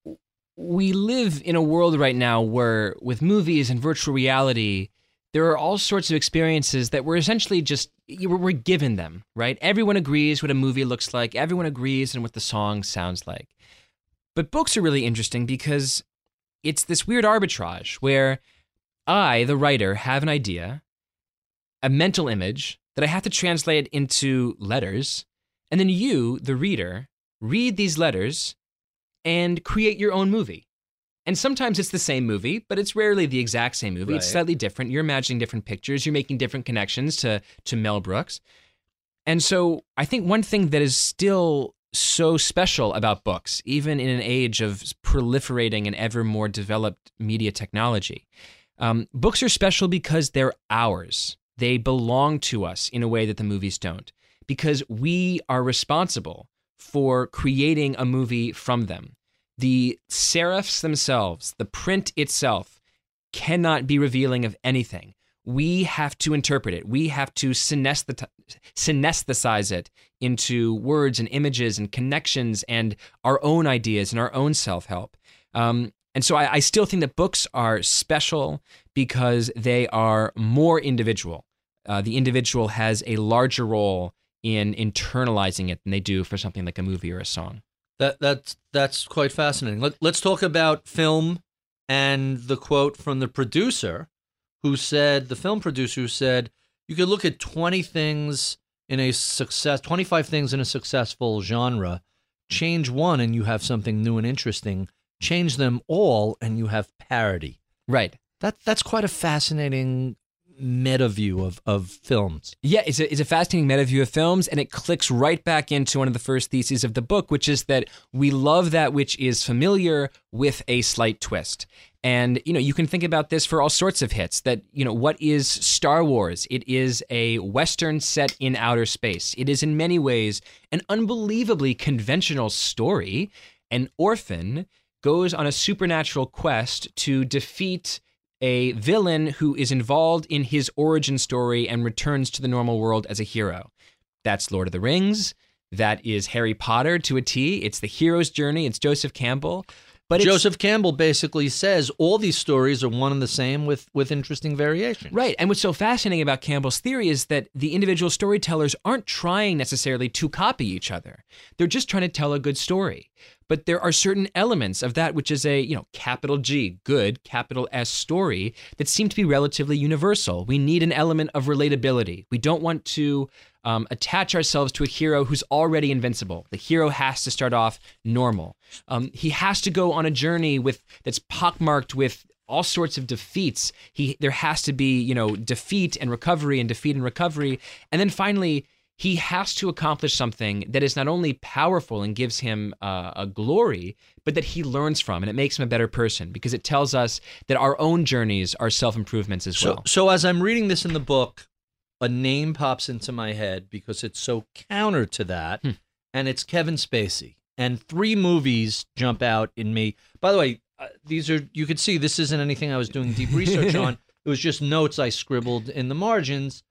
we live in a world right now where, with movies and virtual reality, there are all sorts of experiences that we're essentially just, we're given them, right? Everyone agrees what a movie looks like. Everyone agrees on what the song sounds like. But books are really interesting because it's this weird arbitrage where I, the writer, have an idea, a mental image that I have to translate into letters, and then you, the reader, read these letters and create your own movie. And sometimes it's the same movie, but it's rarely the exact same movie. It's Right. slightly different. You're imagining different pictures. You're making different connections to, to Mel Brooks. And so I think one thing that is still so special about books, even in an age of proliferating and ever more developed media technology, um, books are special because they're ours. They belong to us in a way that the movies don't, because we are responsible for creating a movie from them. The serifs themselves, the print itself, cannot be revealing of anything. We have to interpret it. We have to synesthet- synesthesize it into words and images and connections and our own ideas and our own self-help. Um, and so I, I still think that books are special because they are more individual. Uh, the individual has a larger role in internalizing it than they do for something like a movie or a song. That that's that's quite fascinating. Let, let's talk about film and the quote from the producer, who said, the film producer who said, you could look at twenty things in a success, twenty-five things in a successful genre, change one and you have something new and interesting. Change them all and you have parody. Right. That that's quite a fascinating meta view of, of films. Yeah, it's a, it's a fascinating meta view of films, and it clicks right back into one of the first theses of the book, which is that we love that which is familiar with a slight twist. And, you know, you can think about this for all sorts of hits, that, you know, what is Star Wars? It is a Western set in outer space. It is in many ways an unbelievably conventional story. An orphan goes on a supernatural quest to defeat a villain who is involved in his origin story and returns to the normal world as a hero. That's Lord of the Rings. That is Harry Potter to a T. It's the hero's journey. It's Joseph Campbell. But Joseph Campbell basically says all these stories are one and the same with, with interesting variations. Right. And what's so fascinating about Campbell's theory is that the individual storytellers aren't trying necessarily to copy each other. They're just trying to tell a good story. But there are certain elements of that which is a, you know, capital G, good, capital S story that seem to be relatively universal. We need an element of relatability. We don't want to um, attach ourselves to a hero who's already invincible. The hero has to start off normal. Um, he has to go on a journey with that's pockmarked with all sorts of defeats. He there has to be, you know, defeat and recovery and defeat and recovery. And then finally, he has to accomplish something that is not only powerful and gives him uh, a glory, but that he learns from, and it makes him a better person because it tells us that our own journeys are self-improvements as so, well. So as I'm reading this in the book, a name pops into my head because it's so counter to that, hmm. and it's Kevin Spacey. And three movies jump out in me. By the way, uh, these are, you could see this isn't anything I was doing deep research on. It was just notes I scribbled in the margins.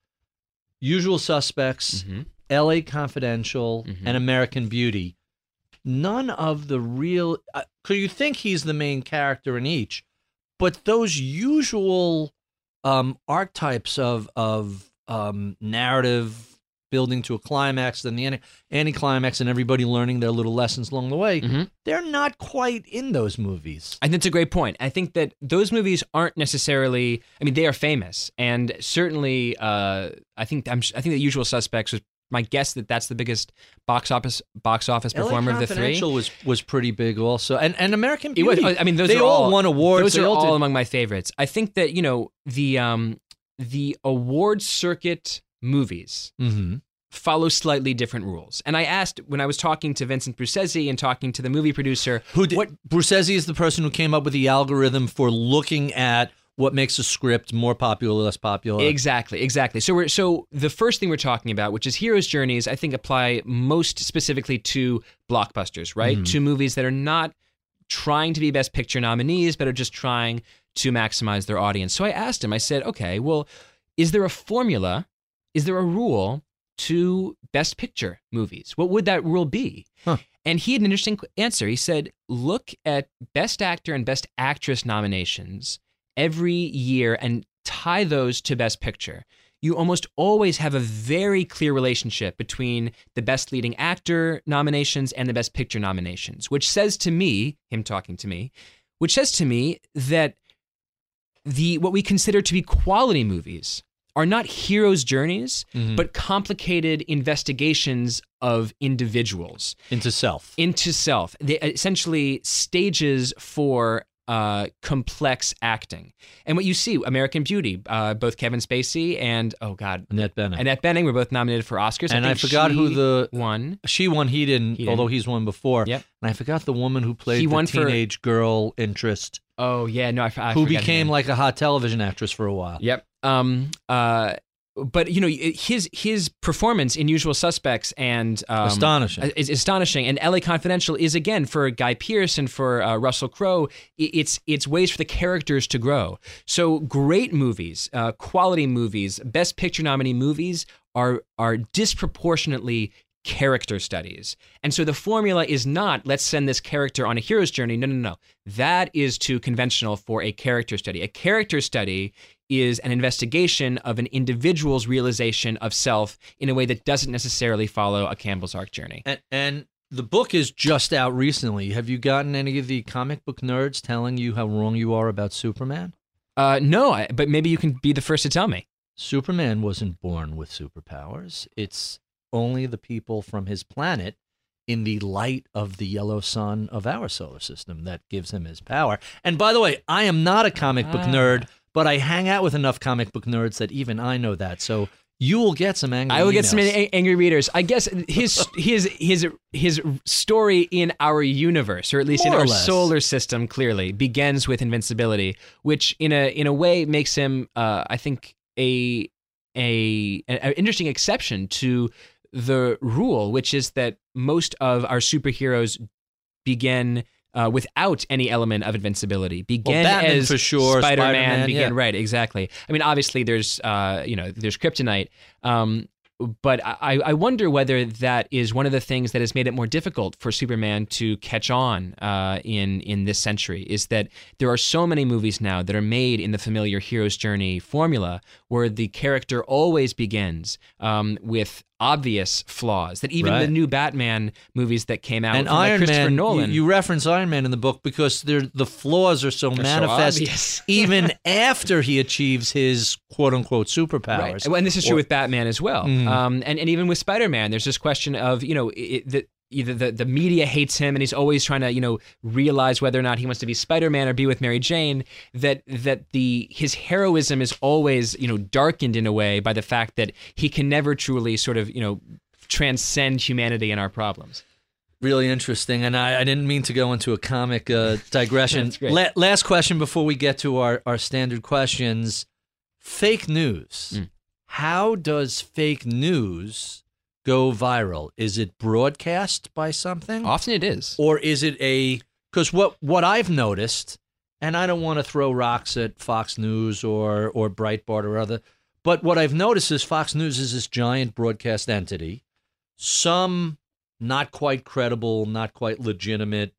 Usual Suspects, mm-hmm. L A Confidential, mm-hmm. and American Beauty. None of the real... Uh, could you think he's the main character in each? But those usual um, archetypes of, of um, narrative building to a climax, then the anti- anti-climax, and everybody learning their little lessons along the way, mm-hmm. they're not quite in those movies. I think that's a great point. I think that those movies aren't necessarily, I mean, they are famous, and certainly uh, I think I'm, I think The Usual Suspects was my guess that that's the biggest box office box office performer of the three. Confidential was was pretty big also, and and American Beauty. It was, I mean, those they are all, all won awards. Those they are all, all did. among my favorites. I think that, you know, the um the award circuit movies mm-hmm. follow slightly different rules. And I asked, when I was talking to Vincent Brucesi and talking to the movie producer, who did, what Brucesi is the person who came up with the algorithm for looking at what makes a script more popular or less popular. Exactly, exactly. So we're so the first thing we're talking about, which is hero's journeys, I think apply most specifically to blockbusters, right? Mm-hmm. To movies that are not trying to be Best Picture nominees, but are just trying to maximize their audience. So I asked him, I said, okay, well, is there a formula? Is there a rule to Best Picture movies? What would that rule be? Huh. And he had an interesting answer. He said, look at Best Actor and Best Actress nominations every year and tie those to Best Picture. You almost always have a very clear relationship between the Best Leading Actor nominations and the Best Picture nominations, which says to me, him talking to me, which says to me that the what we consider to be quality movies are not heroes' journeys, mm-hmm. but complicated investigations of individuals. Into self. Into self. They essentially stages for uh, complex acting. And what you see, American Beauty, uh, both Kevin Spacey and, oh God. Annette Bening. Annette Bening were both nominated for Oscars. And I, I forgot who the... won. She won, he didn't, he although didn't. he's won before. Yep. And I forgot the woman who played he the won teenage for, girl interest. Oh, yeah, no, I, I Who forgot became like a hot television actress for a while. Yep. Um. Uh. But, you know, his his performance in Usual Suspects and... Um, astonishing. Is astonishing. And L A Confidential is, again, for Guy Pearce and for uh, Russell Crowe, it's it's ways for the characters to grow. So great movies, uh, quality movies, Best Picture nominee movies are are disproportionately character studies. And so the formula is not, let's send this character on a hero's journey. No, no, no. That is too conventional for a character study. A character study is an investigation of an individual's realization of self in a way that doesn't necessarily follow a Campbell's Ark journey. And, and the book is just out recently. Have you gotten any of the comic book nerds telling you how wrong you are about Superman? Uh, no, I, but maybe you can be the first to tell me. Superman wasn't born with superpowers. It's only the people from his planet in the light of the yellow sun of our solar system that gives him his power. And by the way, I am not a comic book Ah. nerd, but I hang out with enough comic book nerds that even I know that. So you will get some angry I will get emails. some a- angry readers. I guess his his his his story in our universe, or at least More in or our less. solar system, clearly begins with invincibility, which in a in a way makes him, uh, I think, a a an interesting exception to the rule, which is that most of our superheroes begin uh, without any element of invincibility. Begin Batman as for sure, Spider-Man. Spider-Man, begin yeah. right, exactly. I mean, obviously, there's uh, you know, there's kryptonite. Um, But I, I wonder whether that is one of the things that has made it more difficult for Superman to catch on uh, in in this century, is that there are so many movies now that are made in the familiar hero's journey formula, where the character always begins um, with obvious flaws. That even Right. the new Batman movies that came out And from like Iron Christopher Man, Nolan, you, you reference Iron Man in the book because they're, the flaws are so so manifest obvious. even after he achieves his quote-unquote superpowers. Right. And this is true Or- with Batman as well. Um, and, and even with Spider-Man, there's this question of, you know, it, the, either the, the media hates him and he's always trying to, you know, realize whether or not he wants to be Spider-Man or be with Mary Jane, that that the his heroism is always, you know, darkened in a way by the fact that he can never truly sort of, you know, transcend humanity and our problems. Really interesting, and I, I didn't mean to go into a comic uh, digression. That's great. La- last question before we get to our, our standard questions. Fake news. Mm. How does fake news go viral? Is it broadcast by something? Often it is. Or is it a... Because what, what I've noticed, and I don't want to throw rocks at Fox News or, or Breitbart or other, but what I've noticed is Fox News is this giant broadcast entity. Some not quite credible, not quite legitimate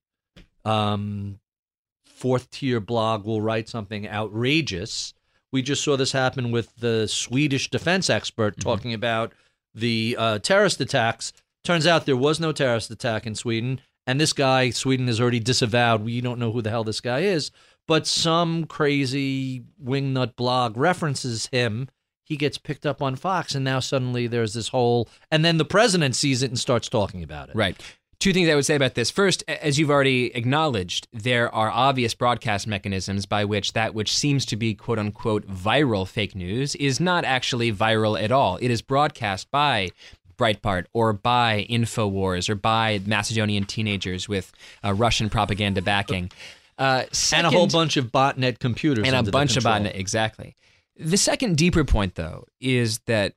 um, fourth-tier blog will write something outrageous. We just saw this happen with the Swedish defense expert Mm-hmm. talking about the uh, terrorist attacks. Turns out there was no terrorist attack in Sweden, and this guy, Sweden has already disavowed. We don't know who the hell this guy is, but some crazy wingnut blog references him. He gets picked up on Fox, and now suddenly there's this whole... And then the president sees it and starts talking about it. Right. Two things I would say about this. First, as you've already acknowledged, there are obvious broadcast mechanisms by which that which seems to be quote-unquote viral fake news is not actually viral at all. It is broadcast by Breitbart or by InfoWars or by Macedonian teenagers with uh, Russian propaganda backing. Uh, second, And a whole bunch of botnet computers. and a under the bunch of control. botnet, exactly. The second deeper point, though, is that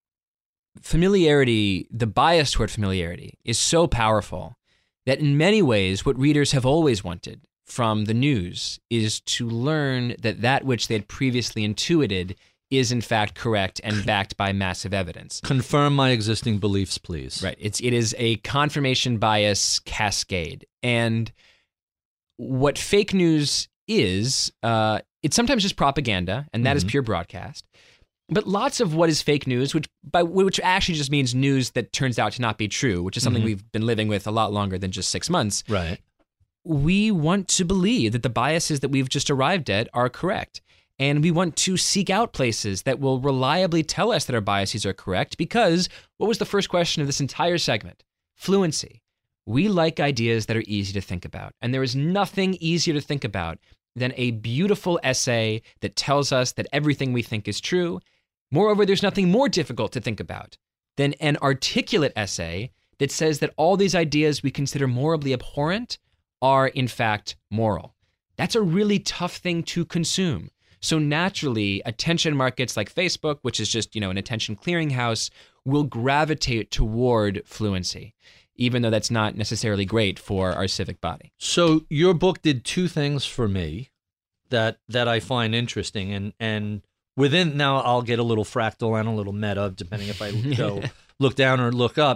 familiarity, the bias toward familiarity, is so powerful that in many ways what readers have always wanted from the news is to learn that that which they had previously intuited is in fact correct and backed by massive evidence. Confirm my existing beliefs, please. Right. It's it is a confirmation bias cascade. And what fake news is, uh, it's sometimes just propaganda, and that is pure broadcast. But lots of what is fake news, which by which actually just means news that turns out to not be true, which is something we've been living with a lot longer than just six months. Right. We want to believe that the biases that we've just arrived at are correct. And we want to seek out places that will reliably tell us that our biases are correct, because what was the first question of this entire segment? Fluency. We like ideas that are easy to think about. And there is nothing easier to think about than a beautiful essay that tells us that everything we think is true. Moreover, there's nothing more difficult to think about than an articulate essay that says that all these ideas we consider morally abhorrent are in fact moral. That's a really tough thing to consume. So naturally, attention markets like Facebook, which is just, you know, an attention clearinghouse, will gravitate toward fluency, even though that's not necessarily great for our civic body. So your book did two things for me that that I find interesting, and and within now I'll get a little fractal and a little meta, depending if I go look down or look up.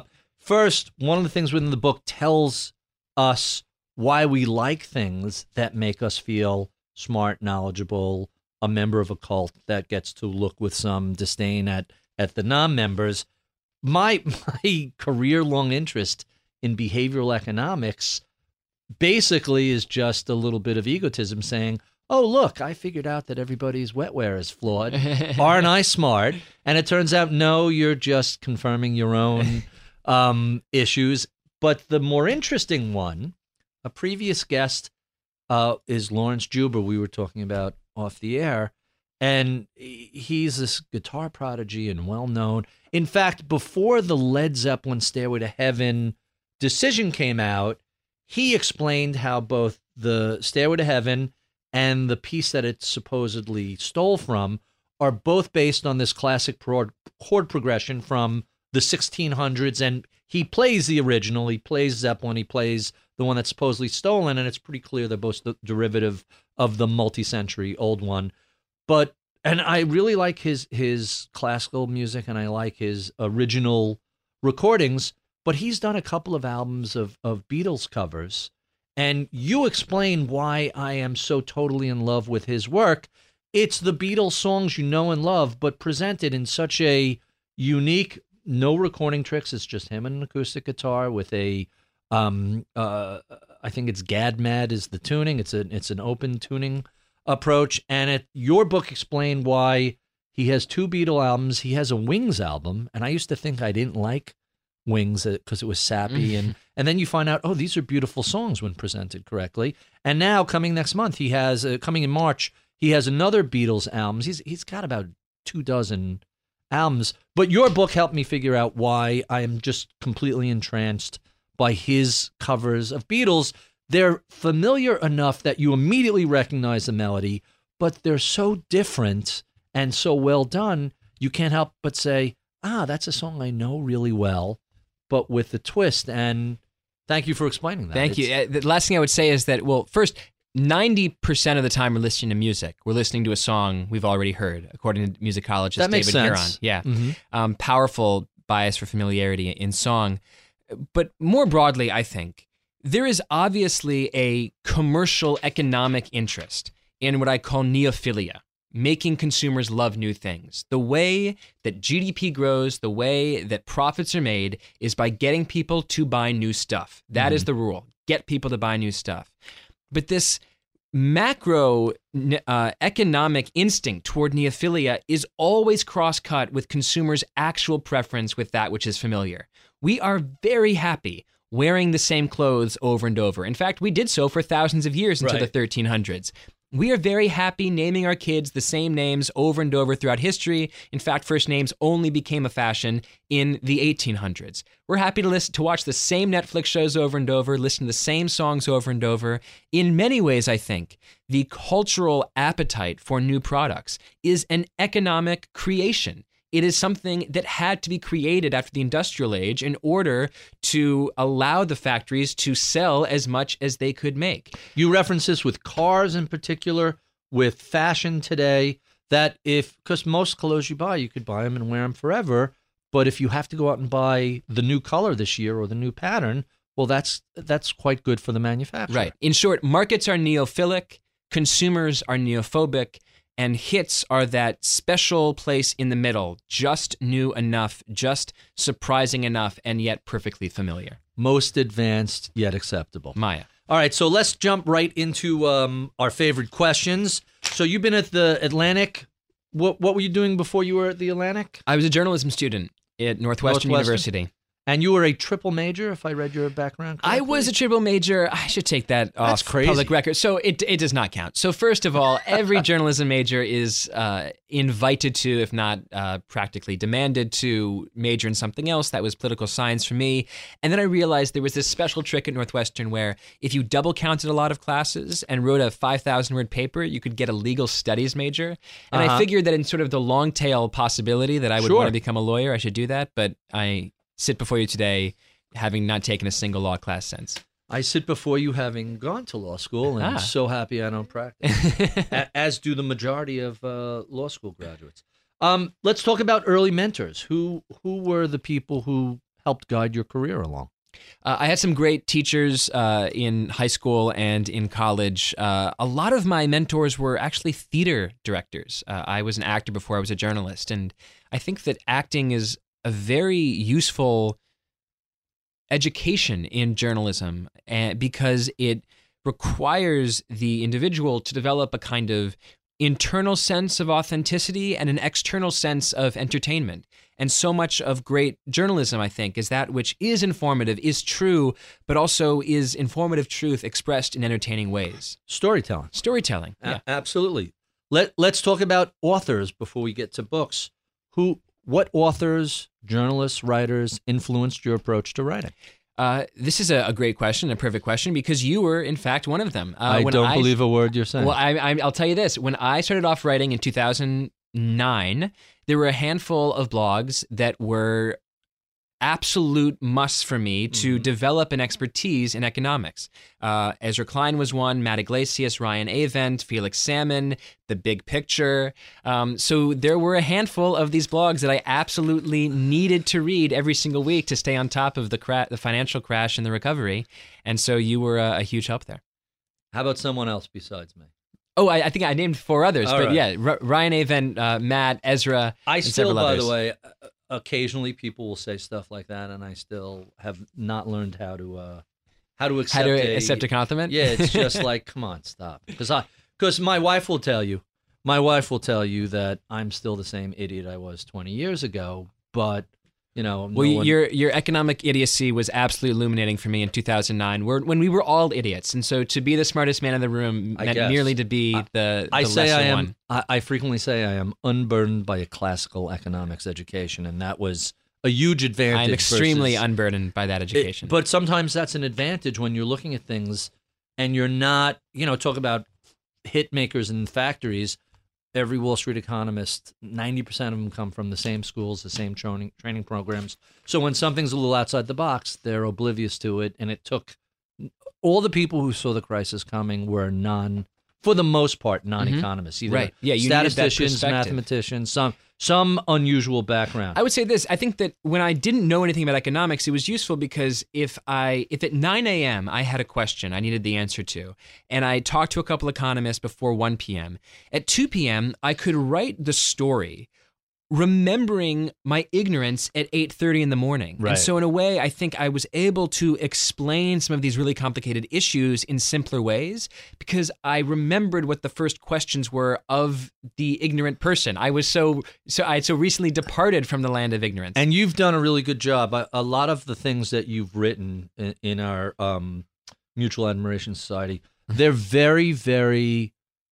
First, one of the things within the book tells us why we like things that make us feel smart, knowledgeable, a member of a cult that gets to look with some disdain at, at the non-members. My, my career-long interest in behavioral economics basically is just a little bit of egotism saying, oh, look, I figured out that everybody's wetware is flawed. Aren't I smart? And it turns out, no, you're just confirming your own um, issues. But the more interesting one, a previous guest uh, is Lawrence Juber, we were talking about off the air. And he's this guitar prodigy and well-known. In fact, before the Led Zeppelin Stairway to Heaven decision came out, he explained how both the Stairway to Heaven and the piece that it supposedly stole from are both based on this classic chord progression from the sixteen hundreds. And he plays the original. He plays Zeppelin. He plays the one that's supposedly stolen. And it's pretty clear they're both the derivative of the multi-century old one. But, and I really like his his classical music, and I like his original recordings, but he's done a couple of albums of, of Beatles covers. And you explain why I am so totally in love with his work. It's the Beatles songs you know and love, but presented in such a unique, no recording tricks. It's just him and an acoustic guitar with a, um, uh, I think it's GADMAD is the tuning. It's a it's an open tuning approach. And it, your book explained why he has two Beatle albums. He has a Wings album, and I used to think I didn't like Wings because it was sappy, and and then you find out, oh, these are beautiful songs when presented correctly. And now coming next month, he has uh, coming in March, he has another Beatles albums. He's he's got about two dozen albums. But your book helped me figure out why I am just completely entranced by his covers of Beatles. They're familiar enough that you immediately recognize the melody, but they're so different and so well done, you can't help but say, ah, that's a song I know really well, but with the twist. And thank you for explaining that. Thank it's, you. Uh, the last thing I would say is that, well, first, ninety percent of the time we're listening to music, we're listening to a song we've already heard, according to musicologist that makes David sense. Huron. Yeah. Mm-hmm. Um, powerful bias for familiarity in song. But more broadly, I think, there is obviously a commercial economic interest in what I call neophilia, making consumers love new things. The way that G D P grows, the way that profits are made is by getting people to buy new stuff. That mm-hmm. is the rule. Get people to buy new stuff. But this macro uh, economic instinct toward neophilia is always cross-cut with consumers' actual preference with that which is familiar. We are very happy wearing the same clothes over and over. In fact, we did so for thousands of years into right. the thirteen hundreds. We are very happy naming our kids the same names over and over throughout history. In fact, first names only became a fashion in the eighteen hundreds. We're happy to listen to watch the same Netflix shows over and over, listen to the same songs over and over. In many ways, I think, the cultural appetite for new products is an economic creation. It is something that had to be created after the industrial age in order to allow the factories to sell as much as they could make. You reference this with cars in particular, with fashion today, that if, because most clothes you buy, you could buy them and wear them forever. But if you have to go out and buy the new color this year or the new pattern, well, that's that's quite good for the manufacturer. Right. In short, markets are neophilic, consumers are neophobic, and hits are that special place in the middle, just new enough, just surprising enough, and yet perfectly familiar. Most advanced, yet acceptable. Maya. All right, so let's jump right into um, our favorite questions. So you've been at the Atlantic. What what were you doing before you were at the Atlantic? I was a journalism student at Northwestern, Northwestern? University. And you were a triple major, if I read your background correctly? I was a triple major. I should take that That's off crazy. Public record. So it it does not count. So first of all, every journalism major is uh, invited to, if not uh, practically demanded to, major in something else. That was political science for me. And then I realized there was this special trick at Northwestern where if you double counted a lot of classes and wrote a five thousand word paper, you could get a legal studies major. And uh-huh. I figured that in sort of the long tail possibility that I would sure. want to become a lawyer, I should do that. But I sit before you today having not taken a single law class since. I sit before you having gone to law school, and ah. I'm so happy I don't practice, as do the majority of uh, law school graduates. Um, let's talk about early mentors. Who who were the people who helped guide your career along? Uh, I had some great teachers uh, in high school and in college. Uh, a lot of my mentors were actually theater directors. Uh, I was an actor before I was a journalist, and I think that acting is a very useful education in journalism and because it requires the individual to develop a kind of internal sense of authenticity and an external sense of entertainment. And so much of great journalism, I think, is that which is informative, is true, but also is informative truth expressed in entertaining ways. Storytelling. Storytelling, yeah. A- absolutely. Let, let's talk about authors before we get to books. Who, what authors, journalists, writers influenced your approach to writing? Uh, this is a, a great question, a perfect question, because you were, in fact, one of them. Uh, I when don't I, believe a word you're saying. Well, I, I, I'll tell you this. When I started off writing in two thousand nine, there were a handful of blogs that were absolute musts for me to mm-hmm. develop an expertise in economics. Uh, Ezra Klein was one, Matt Iglesias, Ryan Avent, Felix Salmon, The Big Picture. Um, so there were a handful of these blogs that I absolutely needed to read every single week to stay on top of the cra- the financial crash and the recovery. And so you were a, a huge help there. How about someone else besides me? Oh, I, I think I named four others, All but right. yeah, R- Ryan Avent, uh, Matt, Ezra, I and still, several by others. the way, occasionally people will say stuff like that, and I still have not learned how to uh, how to accept How to a, accept a compliment? Yeah, it's just like, come on, stop. Because I, because my wife will tell you, my wife will tell you that I'm still the same idiot I was twenty years ago, but you know, Well, no one, your your economic idiocy was absolutely illuminating for me in two thousand nine, where, when we were all idiots. And so to be the smartest man in the room I meant guess. merely to be the, the I say lesser I am. one. I, I frequently say I am unburdened by a classical economics education, and that was a huge advantage. I'm extremely versus, unburdened by that education. It, but sometimes that's an advantage when you're looking at things and you're not, you know, talk about hit makers in factories. Every Wall Street economist, ninety percent of them come from the same schools, the same training training programs. So when something's a little outside the box, they're oblivious to it. And it took all the people who saw the crisis coming were non, for the most part, non-economists. Either Right. Yeah, you needed that statisticians, perspective. mathematicians, some some unusual background. I would say this. I think that when I didn't know anything about economics, it was useful because if I, if at nine a.m. I had a question I needed the answer to, and I talked to a couple economists before one p.m., at two p.m. I could write the story remembering my ignorance at eight thirty in the morning. Right. And so in a way, I think I was able to explain some of these really complicated issues in simpler ways because I remembered what the first questions were of the ignorant person. I was so, so I had so recently departed from the land of ignorance. And you've done a really good job. A, a lot of the things that you've written in, in our um, Mutual Admiration Society, they're very, very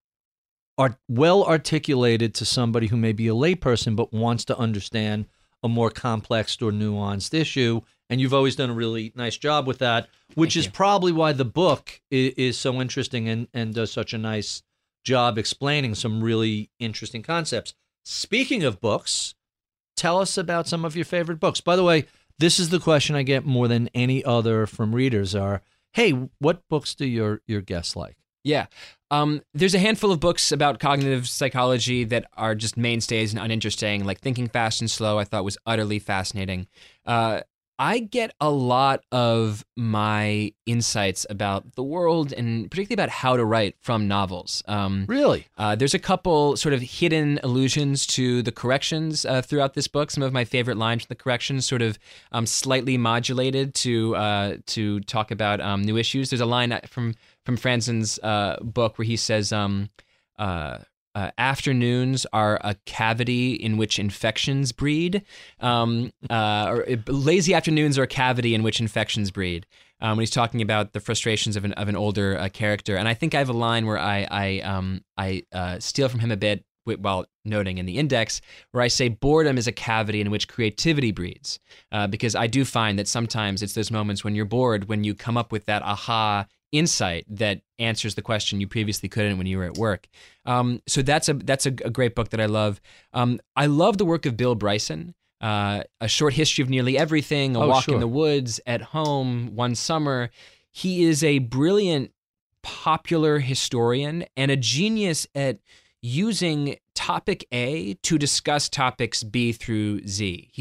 are well articulated to somebody who may be a layperson but wants to understand a more complex or nuanced issue. And you've always done a really nice job with that, which Thank is you. probably why the book is, is so interesting and, and does such a nice job explaining some really interesting concepts. Speaking of books, tell us about some of your favorite books. By the way, this is the question I get more than any other from readers are, hey, what books do your, your guests like? Yeah. Um, there's a handful of books about cognitive psychology that are just mainstays and uninteresting, like Thinking Fast and Slow, I thought was utterly fascinating. Uh, I get a lot of my insights about the world and particularly about how to write from novels. Um, Really? Uh, there's a couple sort of hidden allusions to the corrections uh, throughout this book. Some of my favorite lines from the corrections sort of um, slightly modulated to uh, to talk about um, new issues. There's a line from from Franzen's uh, book where he says, um, uh, uh, afternoons are a cavity in which infections breed. Um, uh, or uh, lazy afternoons are a cavity in which infections breed. Um, when he's talking about the frustrations of an of an older uh, character, and I think I have a line where I I um I uh, steal from him a bit while noting in the index, where I say boredom is a cavity in which creativity breeds, uh, because I do find that sometimes it's those moments when you're bored when you come up with that aha insight that answers the question you previously couldn't when you were at work. Um, so that's a that's a, a great book that I love. Um, I love the work of Bill Bryson. Uh, a Short History of Nearly Everything, A Oh, Walk sure. in the Woods, At Home, One Summer. He is a brilliant popular historian and a genius at using topic A to discuss topics B through Z. He's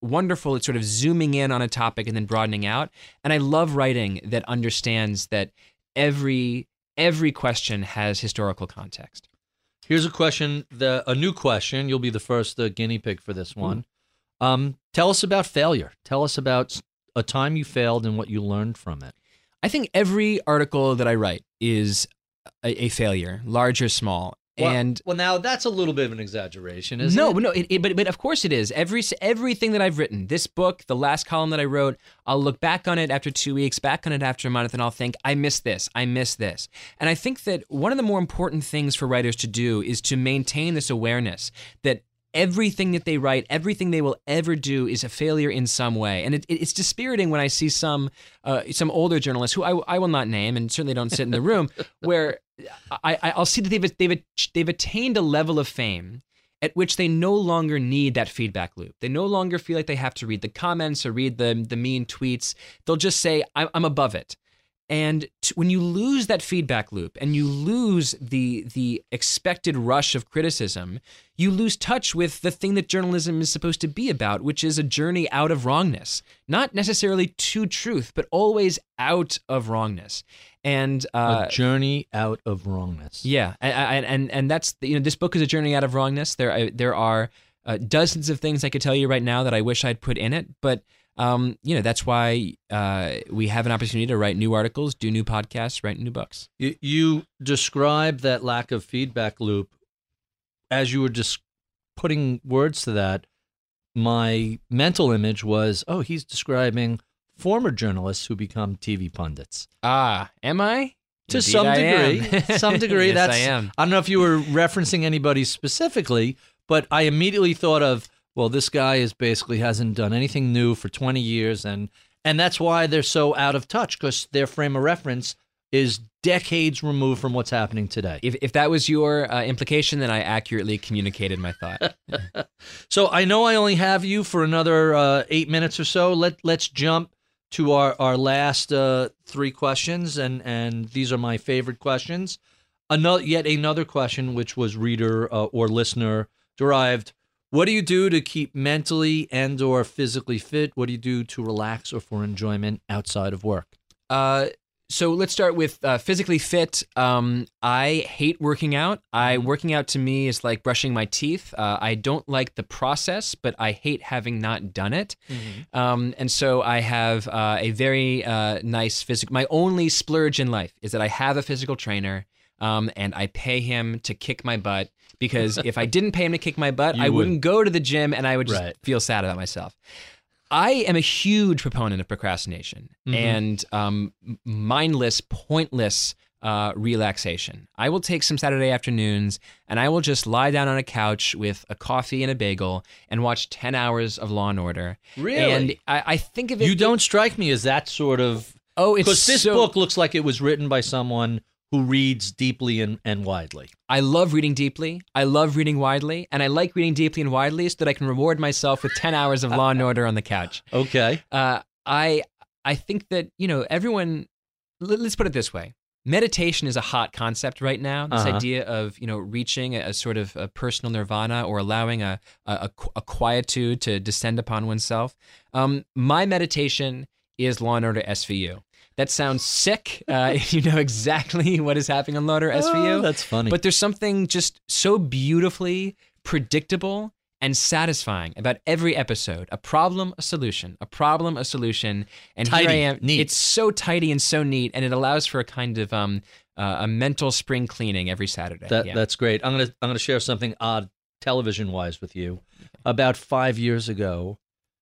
wonderful at sort of zooming in on a topic and then broadening out. And I love writing that understands that every every question has historical context. Here's a question, the a new question. You'll be the first uh, guinea pig for this one. Um, tell us about failure. Tell us about a time you failed and what you learned from it. I think every article that I write is a, a failure, large or small. Well, and well, now that's a little bit of an exaggeration, isn't no, it? but no, it, it, but but of course it is. Every everything that I've written, this book, the last column that I wrote, I'll look back on it after two weeks, back on it after a month, and I'll think, I missed this, I missed this. And I think that one of the more important things for writers to do is to maintain this awareness that everything that they write, everything they will ever do is a failure in some way. And it, it, it's dispiriting when I see some uh, some older journalists, who I, I will not name and certainly don't sit in the room, where I, I'll see that they've, they've, they've attained a level of fame at which they no longer need that feedback loop. They no longer feel like they have to read the comments or read the, the mean tweets. They'll just say, I'm, I'm above it. And t- when you lose that feedback loop and you lose the the expected rush of criticism, you lose touch with the thing that journalism is supposed to be about, which is a journey out of wrongness. Not necessarily to truth, but always out of wrongness. And uh, a journey out of wrongness. Yeah, and and and that's, you know, this book is a journey out of wrongness. There there are uh, dozens of things I could tell you right now that I wish I'd put in it, but Um, you know, that's why uh, we have an opportunity to write new articles, do new podcasts, write new books. You, you describe that lack of feedback loop. As you were just putting words to that, my mental image was, oh, he's describing former journalists who become T V pundits. Ah, am I? To Indeed some I degree. am. some degree. Yes, that's, I am. I don't know if you were referencing anybody specifically, but I immediately thought of, well, this guy is basically hasn't done anything new for twenty years, and and that's why they're so out of touch, because their frame of reference is decades removed from what's happening today. If if that was your uh, implication, then I accurately communicated my thought. So I know I only have you for another uh, eight minutes or so. Let let's jump to our our last uh, three questions, and and these are my favorite questions. Another yet another question, which was reader uh, or listener derived. What do you do to keep mentally and or physically fit? What do you do to relax or for enjoyment outside of work? Uh, so let's start with uh, physically fit. Um, I hate working out. I working out to me is like brushing my teeth. Uh, I don't like the process, but I hate having not done it. Mm-hmm. Um, and so I have uh, a very uh, nice physical. My only splurge in life is that I have a physical trainer, um, and I pay him to kick my butt. Because if I didn't pay him to kick my butt, You I would. wouldn't go to the gym, and I would just Right. feel sad about myself. I am a huge proponent of procrastination Mhm. and um, mindless, pointless uh, relaxation. I will take some Saturday afternoons, and I will just lie down on a couch with a coffee and a bagel and watch ten hours of Law and Order. Really? And I, I think of it. You don't strike me as that sort of. Oh, it's Because this so, book looks like it was written by someone who reads deeply and, and widely. I love reading deeply. I love reading widely, and I like reading deeply and widely so that I can reward myself with ten hours of Law and Order on the couch. Okay. Uh, I I think that, you know, everyone. Let, let's put it this way: meditation is a hot concept right now. This Uh-huh. idea of, you know, reaching a, a sort of a personal nirvana or allowing a a, a quietude to descend upon oneself. Um, my meditation is Law and Order S V U. That sounds sick. Uh, if you know exactly what is happening on Law and Order S V U. Oh, that's funny. But there's something just so beautifully predictable and satisfying about every episode. A problem, a solution. A problem, a solution. And Tidy, here I am. neat. It's so tidy and so neat, and it allows for a kind of um uh, a mental spring cleaning every Saturday. That yeah. That's great. I'm gonna I'm gonna share something odd television wise with you. About five years ago,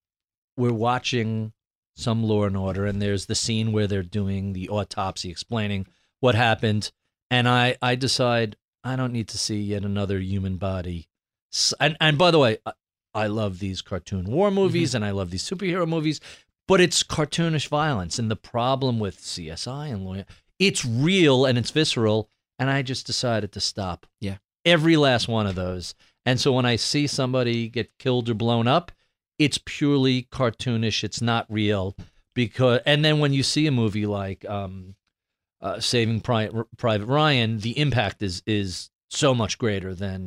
we're watching some Law and Order, and there's the scene where they're doing the autopsy, explaining what happened, and I I decide I don't need to see yet another human body. S- And and by the way, I, I love these cartoon war movies, Mm-hmm. and I love these superhero movies, but it's cartoonish violence, and the problem with C S I and Lawyer, it's real and it's visceral, and I just decided to stop. Yeah. Every last one of those. And so when I see somebody get killed or blown up, it's purely cartoonish. It's not real. Because and then when you see a movie like um, uh, Saving Pri- Private Ryan, the impact is is so much greater than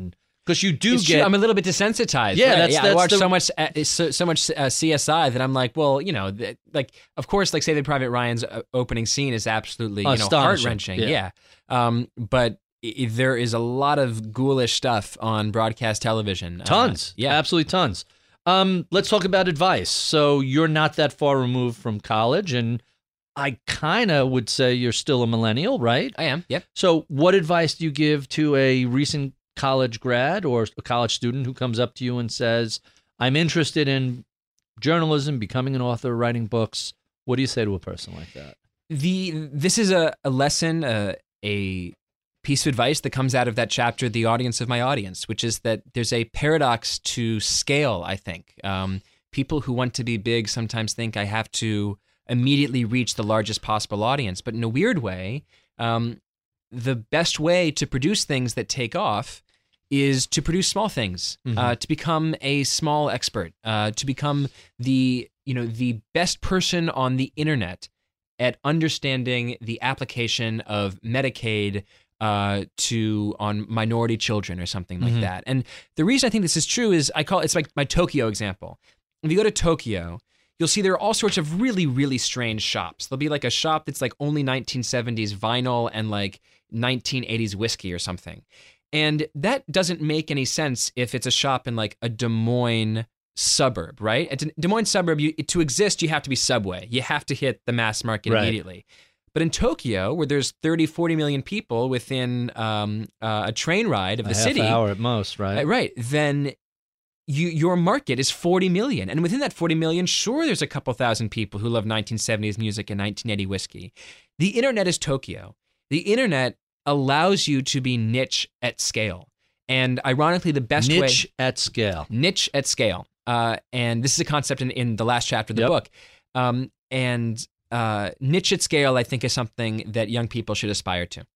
Because you do It's get... true. I'm a little bit desensitized. Yeah, right? that's- yeah. that's I watch the- so much, uh, so, so much uh, C S I that I'm like, well, you know, th- like, of course, like Saving Private Ryan's uh, opening scene is absolutely, you know, Astonishing. heart wrenching. Yeah. Yeah. Um, but I- there is a lot of ghoulish stuff on broadcast television. Tons. Uh, yeah. Absolutely tons. Um, let's talk about advice. So you're not that far removed from college, and I kind of would say you're still a millennial, right? I am. Yep. So what advice do you give to a recent college grad or a college student who comes up to you and says, I'm interested in journalism, becoming an author, writing books? What do you say to a person like that? The This is a, a lesson, uh, a piece of advice that comes out of that chapter, The Audience of My Audience, which is that there's a paradox to scale, I think. Um, people who want to be big sometimes think I have to immediately reach the largest possible audience. But in a weird way, um, the best way to produce things that take off is to produce small things, Mm-hmm. uh, to become a small expert, uh, to become the, you know, the best person on the internet at understanding the application of Medicaid uh, to on minority children or something like Mhm. that. And the reason I think this is true is I call it's like my Tokyo example. If you go to Tokyo, you'll see there are all sorts of really, really strange shops. There'll be like a shop that's like only nineteen seventies vinyl and like nineteen eighties whiskey or something. And that doesn't make any sense if it's a shop in like a Des Moines suburb, right? At Des Moines suburb, you, to exist, you have to be Subway. You have to hit the mass market Right. immediately. But in Tokyo, where there's thirty, forty million people within um, uh, a train ride of A the half city, hour at most, right? uh, right, then you, your market is forty million. And within that forty million, sure, there's a couple thousand people who love nineteen seventies music and nineteen eighty whiskey. The internet is Tokyo. The internet allows you to be niche at scale. And ironically, the best way... Niche at scale. Niche at scale. Uh, and this is a concept in, in the last chapter of the Yep. book. Um, and uh, niche at scale, I think, is something that young people should aspire to.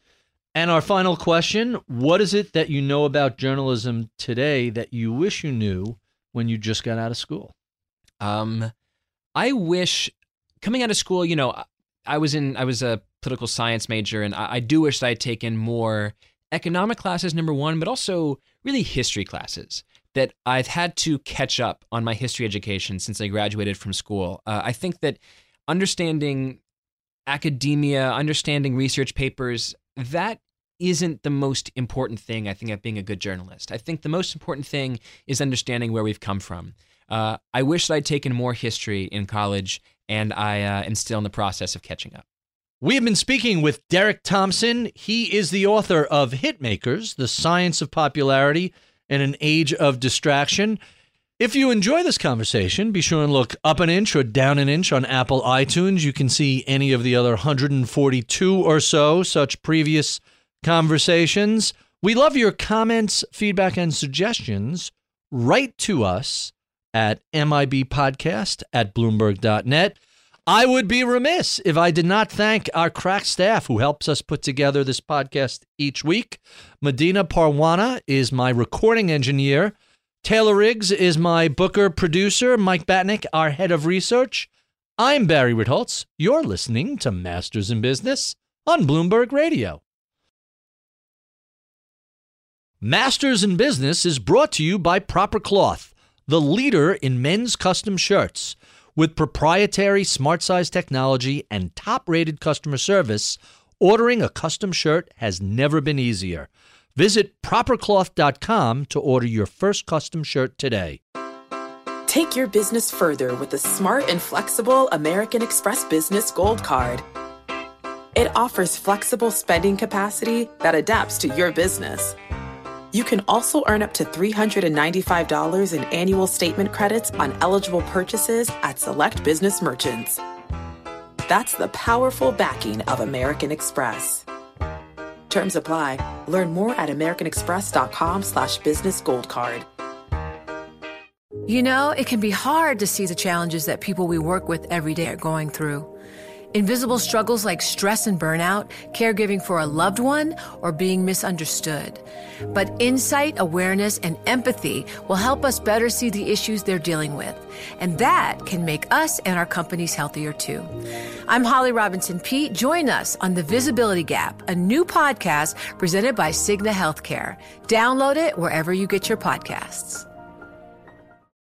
And our final question, what is it that you know about journalism today that you wish you knew when you just got out of school? Um, I wish, coming out of school, you know, I was in, I was a political science major, and I, I do wish that I'd taken more economic classes, number one, but also really history classes. That I've had to catch up on my history education since I graduated from school. Uh, I think that understanding academia, understanding research papers, that isn't the most important thing, I think, of being a good journalist. I think the most important thing is understanding where we've come from. Uh, I wish that I'd taken more history in college, and I uh, am still in the process of catching up. We have been speaking with Derek Thompson. He is the author of Hitmakers, The Science of Popularity in an Age of Distraction. If you enjoy this conversation, be sure and look up an inch or down an inch on Apple iTunes. You can see any of the other one hundred forty-two or so such previous conversations. We love your comments, feedback, and suggestions. Write to us at mibpodcast at bloomberg dot net. I would be remiss if I did not thank our crack staff who helps us put together this podcast each week. Medina Parwana is my recording engineer. Taylor Riggs is my booker producer. Mike Batnick, our head of research. I'm Barry Ritholtz. You're listening to Masters in Business on Bloomberg Radio. Masters in Business is brought to you by Proper Cloth, the leader in men's custom shirts. With proprietary smart size technology and top-rated customer service, ordering a custom shirt has never been easier. Visit proper cloth dot com to order your first custom shirt today. Take your business further with the smart and flexible American Express Business Gold Card. It offers flexible spending capacity that adapts to your business. You can also earn up to three hundred ninety-five dollars in annual statement credits on eligible purchases at select business merchants. That's the powerful backing of American Express. Terms apply. Learn more at americanexpress.com slash business gold card. You know, it can be hard to see the challenges that people we work with every day are going through. Invisible struggles like stress and burnout, caregiving for a loved one, or being misunderstood. But insight, awareness, and empathy will help us better see the issues they're dealing with. And that can make us and our companies healthier too. I'm Holly Robinson Peete. Join us on The Visibility Gap, a new podcast presented by Cigna Healthcare. Download it wherever you get your podcasts.